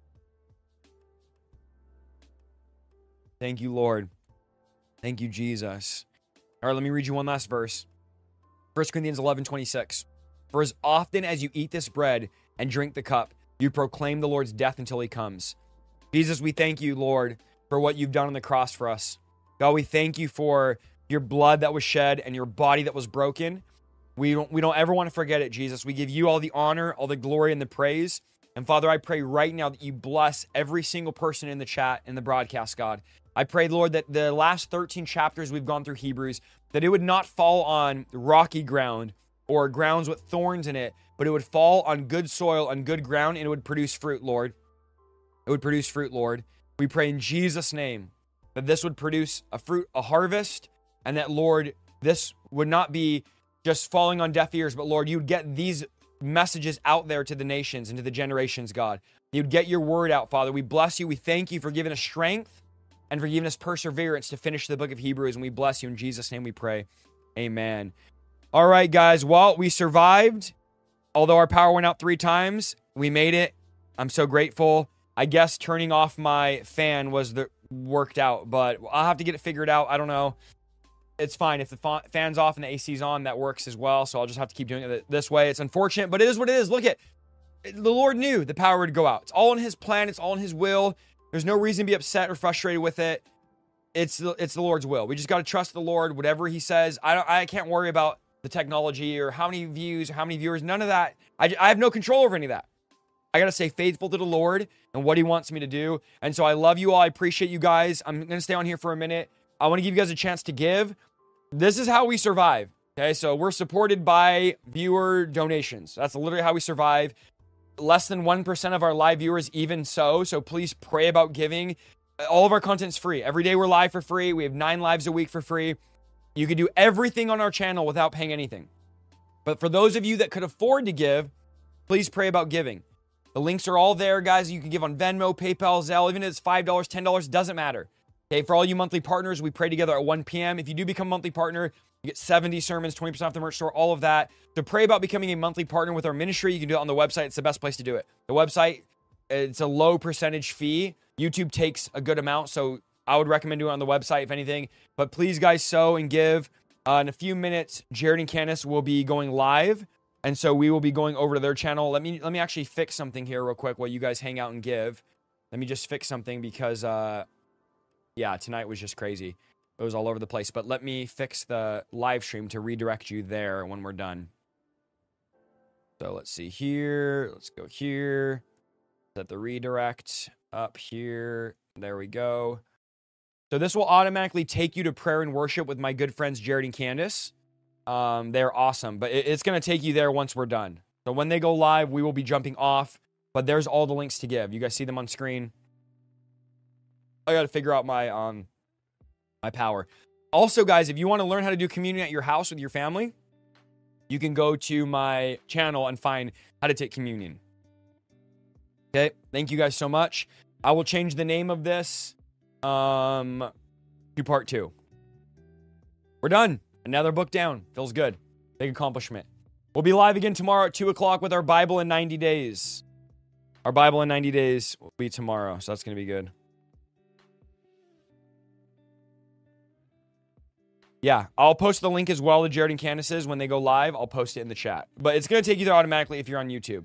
Thank you, Lord. Thank you, Jesus. All right, let me read you one last verse. First Corinthians eleven twenty-six. For as often as you eat this bread and drink the cup, you proclaim the Lord's death until he comes. Jesus, we thank you, Lord, for what you've done on the cross for us. God, we thank you for your blood that was shed and your body that was broken. We don't, we don't ever want to forget it, Jesus. We give you all the honor, all the glory, and the praise. And Father, I pray right now that you bless every single person in the chat, in the broadcast, God. I pray, Lord, that the last thirteen chapters we've gone through Hebrews, that it would not fall on rocky ground or grounds with thorns in it, but it would fall on good soil, on good ground, and it would produce fruit, Lord. It would produce fruit, Lord. We pray in Jesus' name that this would produce a fruit, a harvest, and that, Lord, this would not be just falling on deaf ears, but, Lord, you would get these messages out there to the nations and to the generations, God. You'd get your word out, Father. We bless you. We thank you for giving us strength and for giving us perseverance to finish the book of Hebrews, and we bless you. In Jesus' name we pray. Amen. All right, guys. Well, we survived. Although our power went out three times, we made it. I'm so grateful. I guess turning off my fan was the worked out, but I'll have to get it figured out. I don't know. It's fine. If the fa- fan's off and the A C's on, that works as well. So I'll just have to keep doing it this way. It's unfortunate, but it is what it is. Look at the Lord knew the power would go out. It's all in his plan. It's all in his will. There's no reason to be upset or frustrated with it. It's the, it's the Lord's will. We just got to trust the Lord. Whatever he says, I don't, I can't worry about the technology or how many views or how many viewers. None of that. I, I have no control over any of that. I got to stay faithful to the Lord and what he wants me to do. And so I love you all. I appreciate you guys. I'm going to stay on here for a minute. I want to give you guys a chance to give. This is how we survive. Okay. So we're supported by viewer donations. That's literally how we survive. Less than one percent of our live viewers, even so. So please pray about giving. All of our content's free. Every day we're live for free. We have nine lives a week for free. You can do everything on our channel without paying anything. But for those of you that could afford to give, please pray about giving. The links are all there, guys. You can give on Venmo, PayPal, Zelle, even if it's five dollars, ten dollars, doesn't matter. Okay, for all you monthly partners, we pray together at one p.m. If you do become a monthly partner, you get seventy sermons, twenty percent off the merch store, all of that. To pray about becoming a monthly partner with our ministry, you can do it on the website. It's the best place to do it. The website, it's a low percentage fee. YouTube takes a good amount, so I would recommend doing it on the website, if anything. But please, guys, sow and give. Uh, in a few minutes, Jared and Candace will be going live. And so we will be going over to their channel. Let me let me actually fix something here real quick while you guys hang out and give. Let me just fix something because, uh, yeah, tonight was just crazy. It was all over the place. But let me fix the live stream to redirect you there when we're done. So let's see here. Let's go here. Set the redirect up here. There we go. So this will automatically take you to prayer and worship with my good friends Jared and Candace. Um, they're awesome, but it, it's going to take you there once we're done. So when they go live, we will be jumping off, but there's all the links to give. You guys see them on screen. I got to figure out my, um, my power. Also, guys, if you want to learn how to do communion at your house with your family, you can go to my channel and find how to take communion. Okay. Thank you guys so much. I will change the name of this, um, to part two. We're done. Another book down. Feels good. Big accomplishment. We'll be live again tomorrow at two o'clock with our Bible in ninety days. Our Bible in ninety days will be tomorrow, so that's going to be good. Yeah, I'll post the link as well to Jared and Candace's when they go live. I'll post it in the chat. But it's going to take you there automatically if you're on YouTube.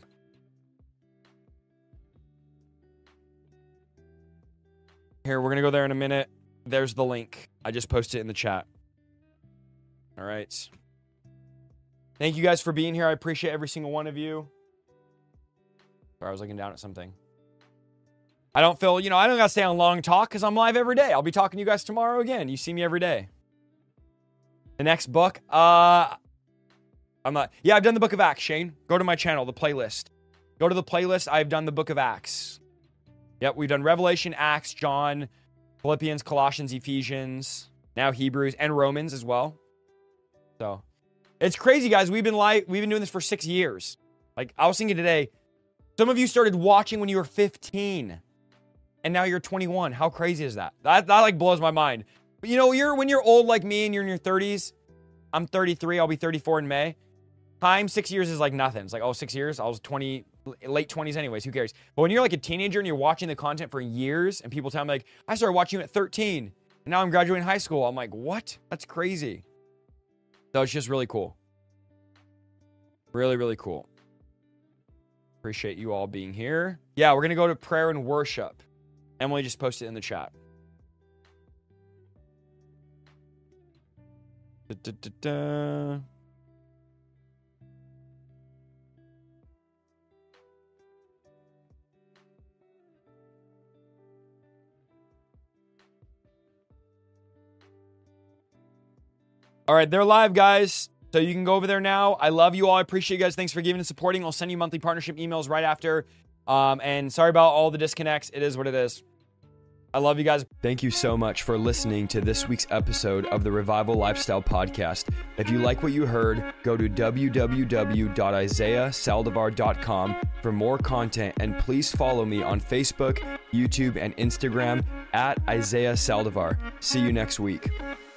Here, we're going to go there in a minute. There's the link. I just posted it in the chat. All right. Thank you guys for being here. I appreciate every single one of you. Sorry, I was looking down at something. I don't feel, you know, I don't got to stay on long talk because I'm live every day. I'll be talking to you guys tomorrow again. You see me every day. The next book, uh, I'm not, yeah, I've done the book of Acts, Shane. Go to my channel, the playlist. Go to the playlist. I've done the book of Acts. Yep, we've done Revelation, Acts, John, Philippians, Colossians, Ephesians, now Hebrews, and Romans as well. So it's crazy, guys. We've been live. We've been doing this for six years. Like I was thinking today, some of you started watching when you were fifteen and now you're twenty-one. How crazy is that? That, that like blows my mind. But you know, you're, when you're old like me and you're in your thirties, I'm thirty-three. I'll be thirty-four in May. time, six years is like nothing. It's like, oh, six years? I was twenty, late twenties anyways. Who cares? But when you're like a teenager and you're watching the content for years and people tell me like, I started watching you at thirteen and now I'm graduating high school. I'm like, what? That's crazy. So it's just really cool. Really, really cool. Appreciate you all being here. Yeah, we're going to go to prayer and worship. Emily just posted it in the chat. Da, da, da, da. All right, they're live, guys. So you can go over there now. I love you all. I appreciate you guys. Thanks for giving and supporting. I'll send you monthly partnership emails right after. Um, and sorry about all the disconnects. It is what it is. I love you guys. Thank you so much for listening to this week's episode of the Revival Lifestyle Podcast. If you like what you heard, go to w w w dot isaiah saldivar dot com for more content. And please follow me on Facebook, YouTube, and Instagram at Isaiah Saldivar. See you next week.